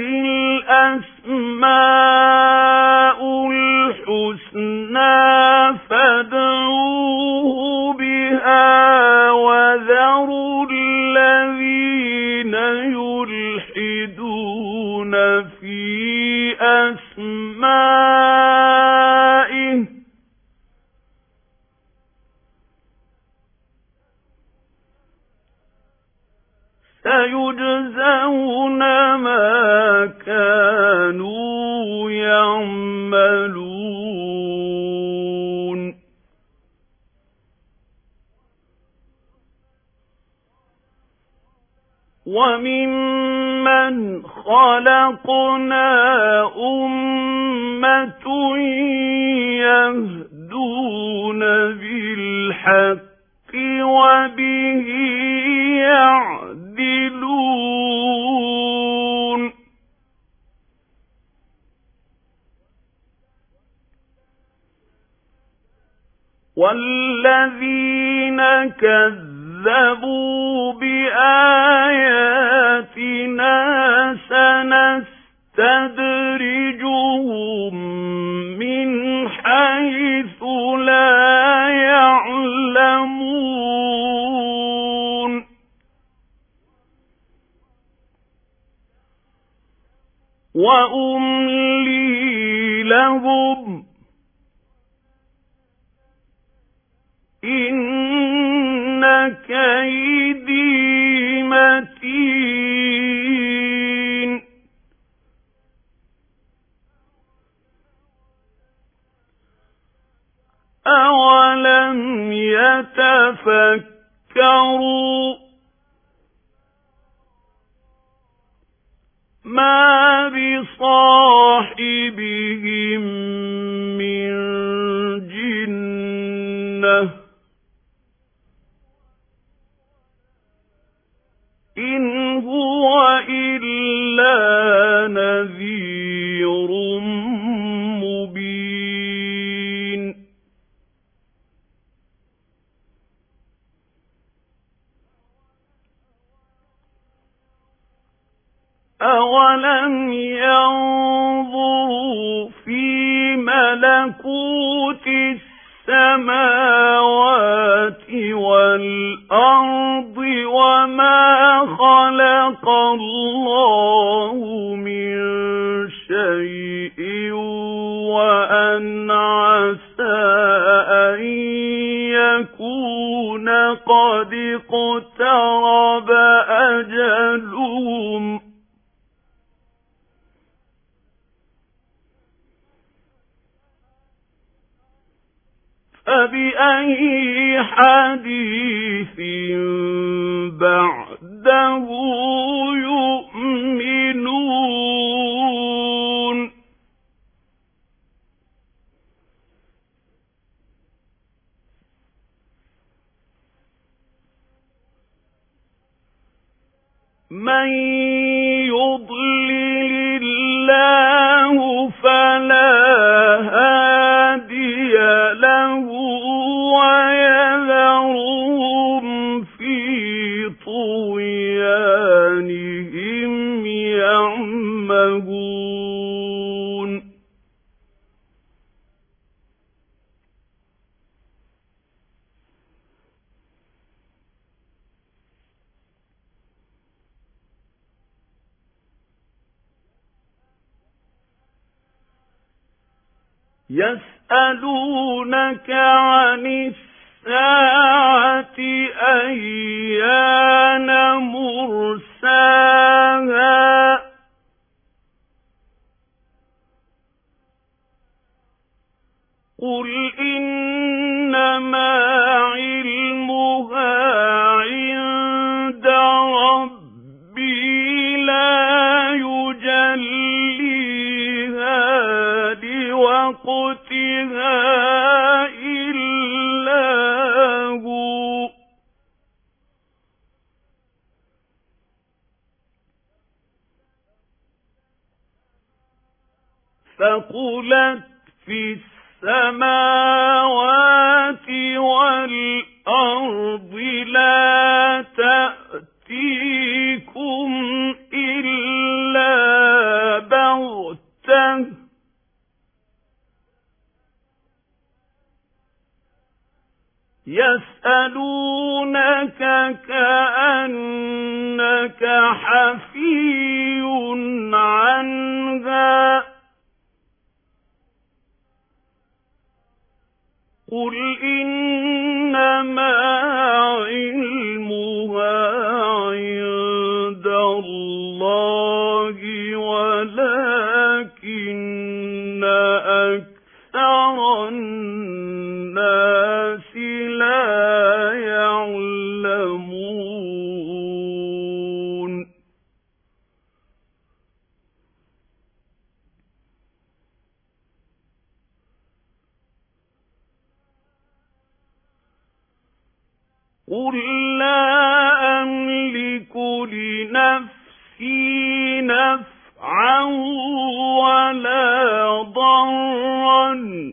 Speaker 1: الْأَسْمَاءُ الْحُسْنَى فَادْعُوهُ بِهَا وَذَرُوا الَّذِينَ يُلْحِدُونَ فِي أَسْمَائِهِ سَيُجْزَوْنَ مَا كَانُوا يَعْمَلُونَ وَمِمَّنْ خَلَقْنَا أُمَّةٌ يَهْدُونَ بِالْحَقِّ وَبِهِ يَعْدِلُونَ وَالَّذِينَ كَذَّبُوا بِآيَاتِنَا سَنَسْتَدْرِجُهُم مِّنْ حَيْثُ لَا يَعْلَمُونَ وَأُمْلِي لَهُمْ إِنَّ كَيْدِي مَتِينٌ أَوَلَمْ يَتَفَكَّرُوا مَا بِصَاحِبِهِم مِّن جِنَّةٍ إِنْ هُوَ إِلَّا نَذِيرٌ مُبِينٌ أَوَلَمْ يَنظُرُوا فِي مَلَكُوتِ السَّمَاوَاتِ وَالْأَرْضِ وَمَا خَلَقَ اللَّهُ مِنْ شَيْءٍ وَأَنْ عَسَىٰ أَنْ يَكُونَ قَدِ اقْتَرَبَ أَجَلُهُمْ فَبِأَيِّ حَدِيثٍ بَعْدَهُ يُؤْمِنُونَ مَن يُضْلِلِ اللَّهُ فَلَا هَادِيَ لَهُ وَيَذَرُهُمْ فِي طُغْيَانِهِمْ يَعْمَهُونَ يَسْأَلُونَكَ عَنِ السَّاعَةِ أَيَّانَ مُرْسَاهَا قُلْ إِنَّمَا عِلْمُهَا عِندَ رَبِّي لَا يُجَلِّيهَا لِوَقْتِهَا إِلَّا هُوَ ثَقُلَتْ فِي السَّمَاوَاتِ وَالْأَرْضِ لَا تَأْتِيكُمْ يسألونك كأنك حفي عنها قل إنما علمها عند الله ولكن أكثر الناس لا يعلمون قل لا أملك لنفسي نفعا ولا ضرا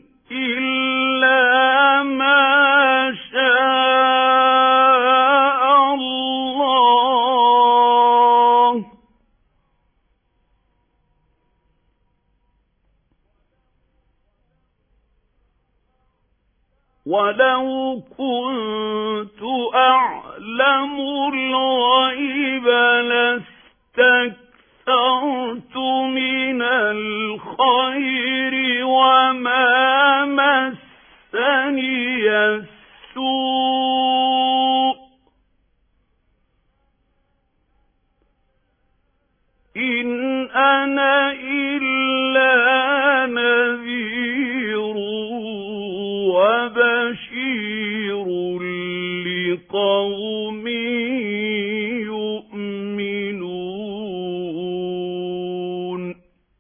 Speaker 1: إلا ما شاء الله ولو كنت أعلم الغيب لاستكثرت من الخير وما مسني السوء إن أنا إلا نذير وبشير لقوم يؤمنون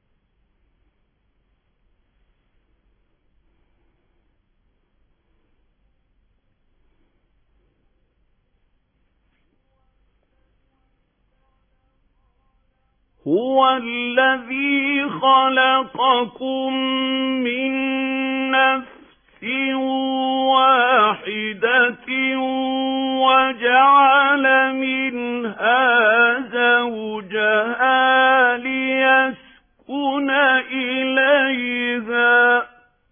Speaker 1: هو الذي خلقكم من نفس واحدة وجعل منها زوجها ليسكن إليها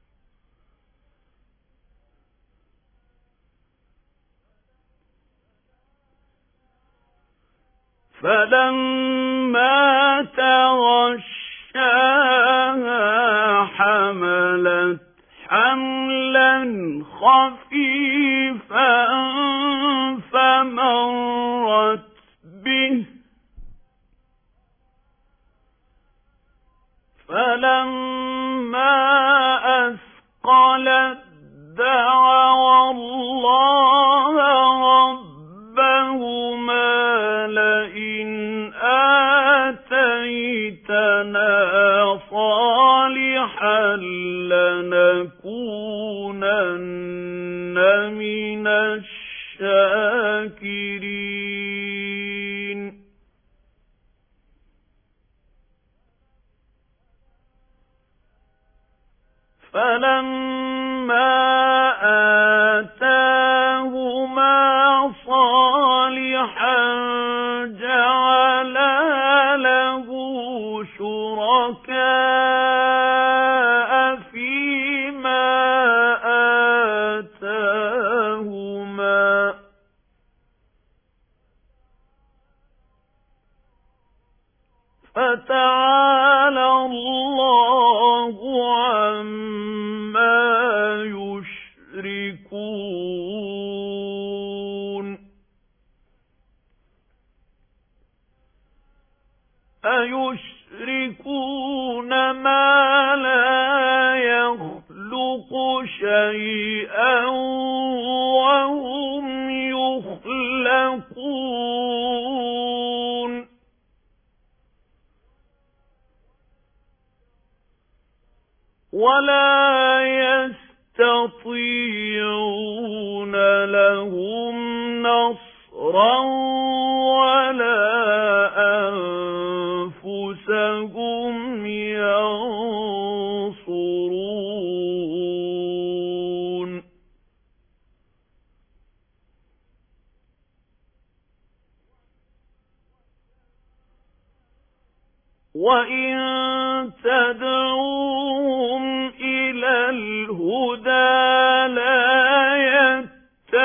Speaker 1: فلما تغشاها حملت حملا خفيفا فمرت به فلما أثقلت دعوا الله ربهما لئن آتيتنا صالحا لنكونن من الشاكرين فلما آتاهما صالحا جعلا له شركاء فيما آتاهما فتعالى الله عما يشركون أيشركون ما لا يخلق شيئا وهم يخلقون ولا يستطيعون لهم نصرا ولا أنفسهم ينصرون وإن تدعوهم إلى الهدى لا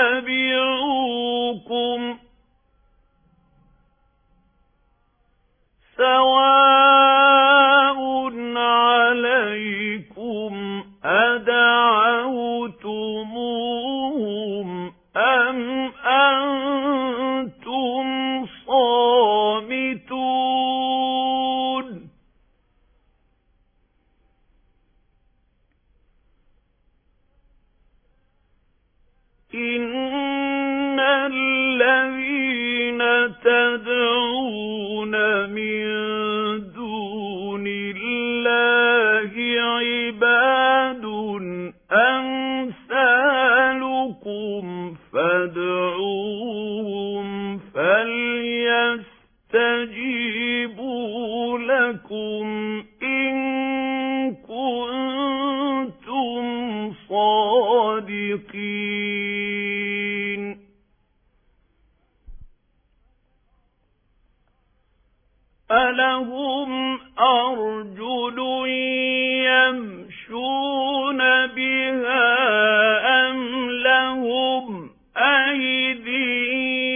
Speaker 1: أدعوتموهم أم أنتم صامتون إن الذين تدعون من دون الله عباد أمثالكم فادعوهم فليستجيبوا لكم إن كنتم صادقين ألهم أرجل يمشون بها أم لهم أيدي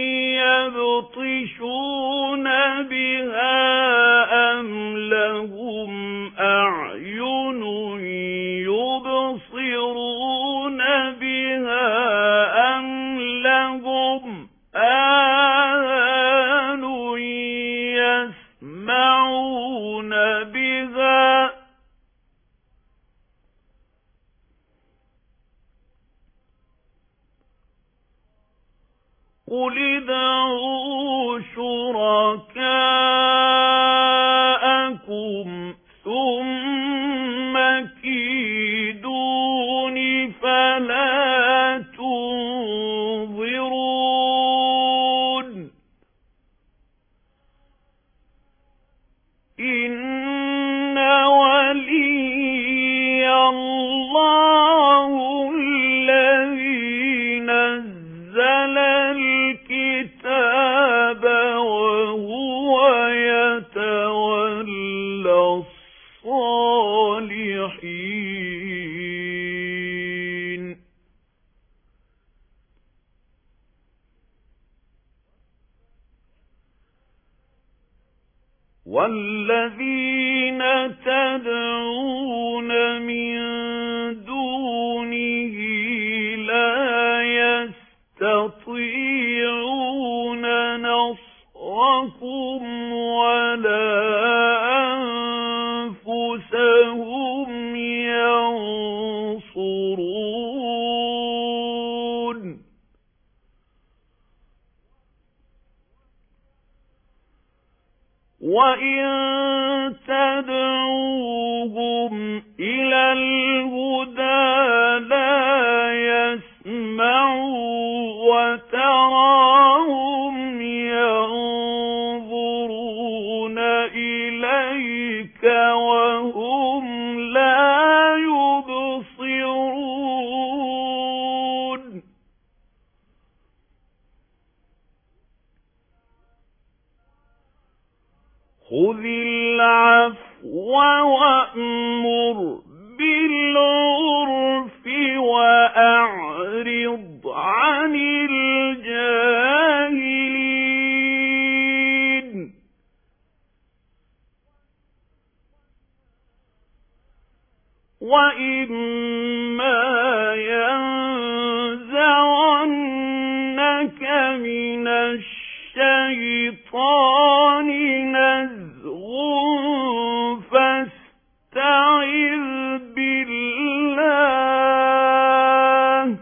Speaker 1: يبطشون بها أم لهم أعين يبصرون بها أم لهم آذان يسمعون بها قل ادعوا شركاءكم ثم كيدون فلا تنظرون إن ولي الله الذي نزل الكتاب وهو يتولى الصالحين والذين تدعون من دونه لا يستطيعون نصركم ولا أنفسهم ينصرون وإن تدعوهم إلى الهدى لا يسمعوا وتراهم ينظرون إليك وهم لا يبصرون خذ العفو وأمر بالعرف وأعرض عن الجاهلين وإما ينزغنك من الشيطان نزغ فاستعذ بالله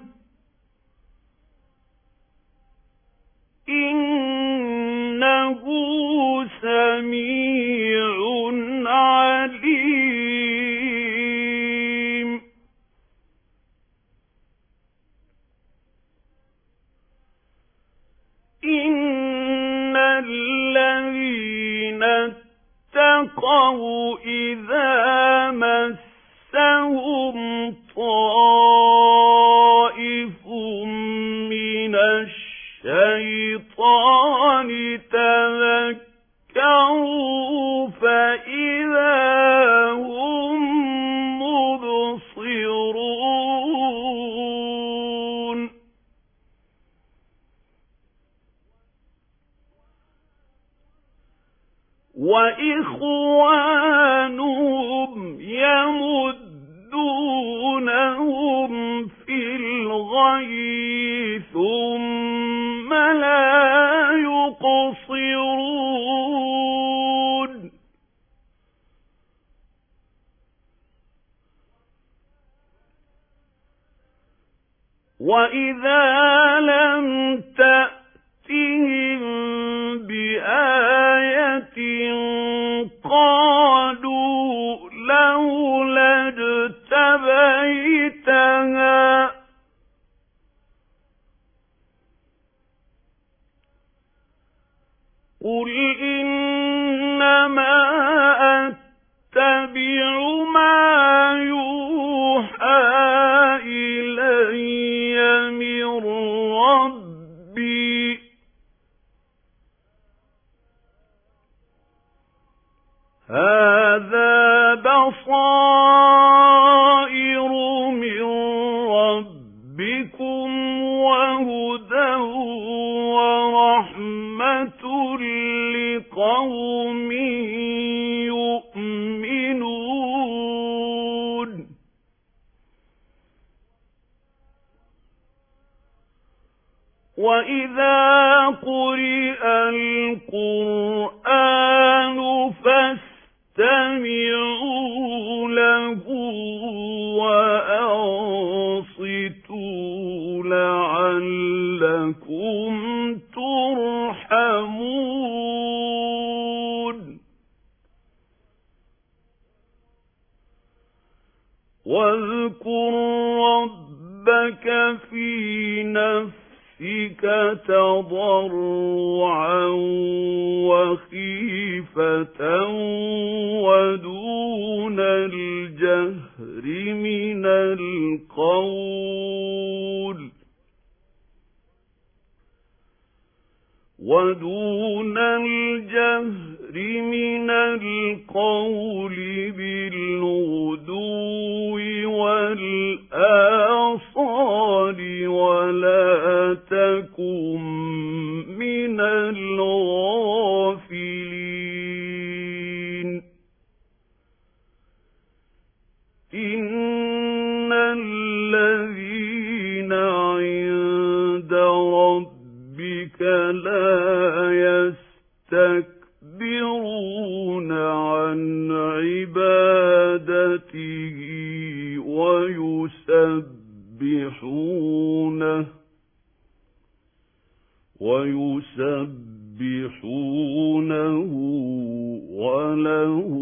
Speaker 1: إنه سميع عليم إن الذين اتقوا إذا مسهم طائف من الشيطان تذكروا فإذا هم مبصرون وإخوانهم يمدونهم وَإِذَا لَمْ تَأْتِهِم بِآيَةٍ قَالُوا لَوْلَا اجْتَبَيْتَهَا قُلْ إِنَّمَا أَتَّبِعُ مَا يُوحَى إِلَيَّ مِنْ رَبِّي هَذَا بَصَائِرُ مِنْ رَبِّكُمْ وَهُدًى وَرَحْمَةٌ لِقَوْمٍ يُؤْمِنُونَ وَإِذَا قُرِئَ الْقُرْآنُ فَاسْتَمِعُوا لَهُ وَأَنصِتُوا لَعَلَّكُمْ تُرْحَمُونَ وَاذْكُرْ رَبَّكَ فِي نَفْسِكَ تَضَرُّعًا وَخِيفَةً وَدُونَ الْجَهْرِ مِنَ الْقَوْلِ وَدُونَ الْجَهْرِ مِنَ الْقَوْلِ بِالْغُدُوِّ وَالْآصَالِ وَلَا تَكُن مِّنَ الْغَافِلِينَ إِنَّ الَّذِينَ عِندَ رَبِّكَ لَا يَسْتَكْبِرُونَ عَنْ عِبَادَتِهِ وَيُسَبِّحُونَهُ وَيُسَبِّحُونَهُ وَلَهُ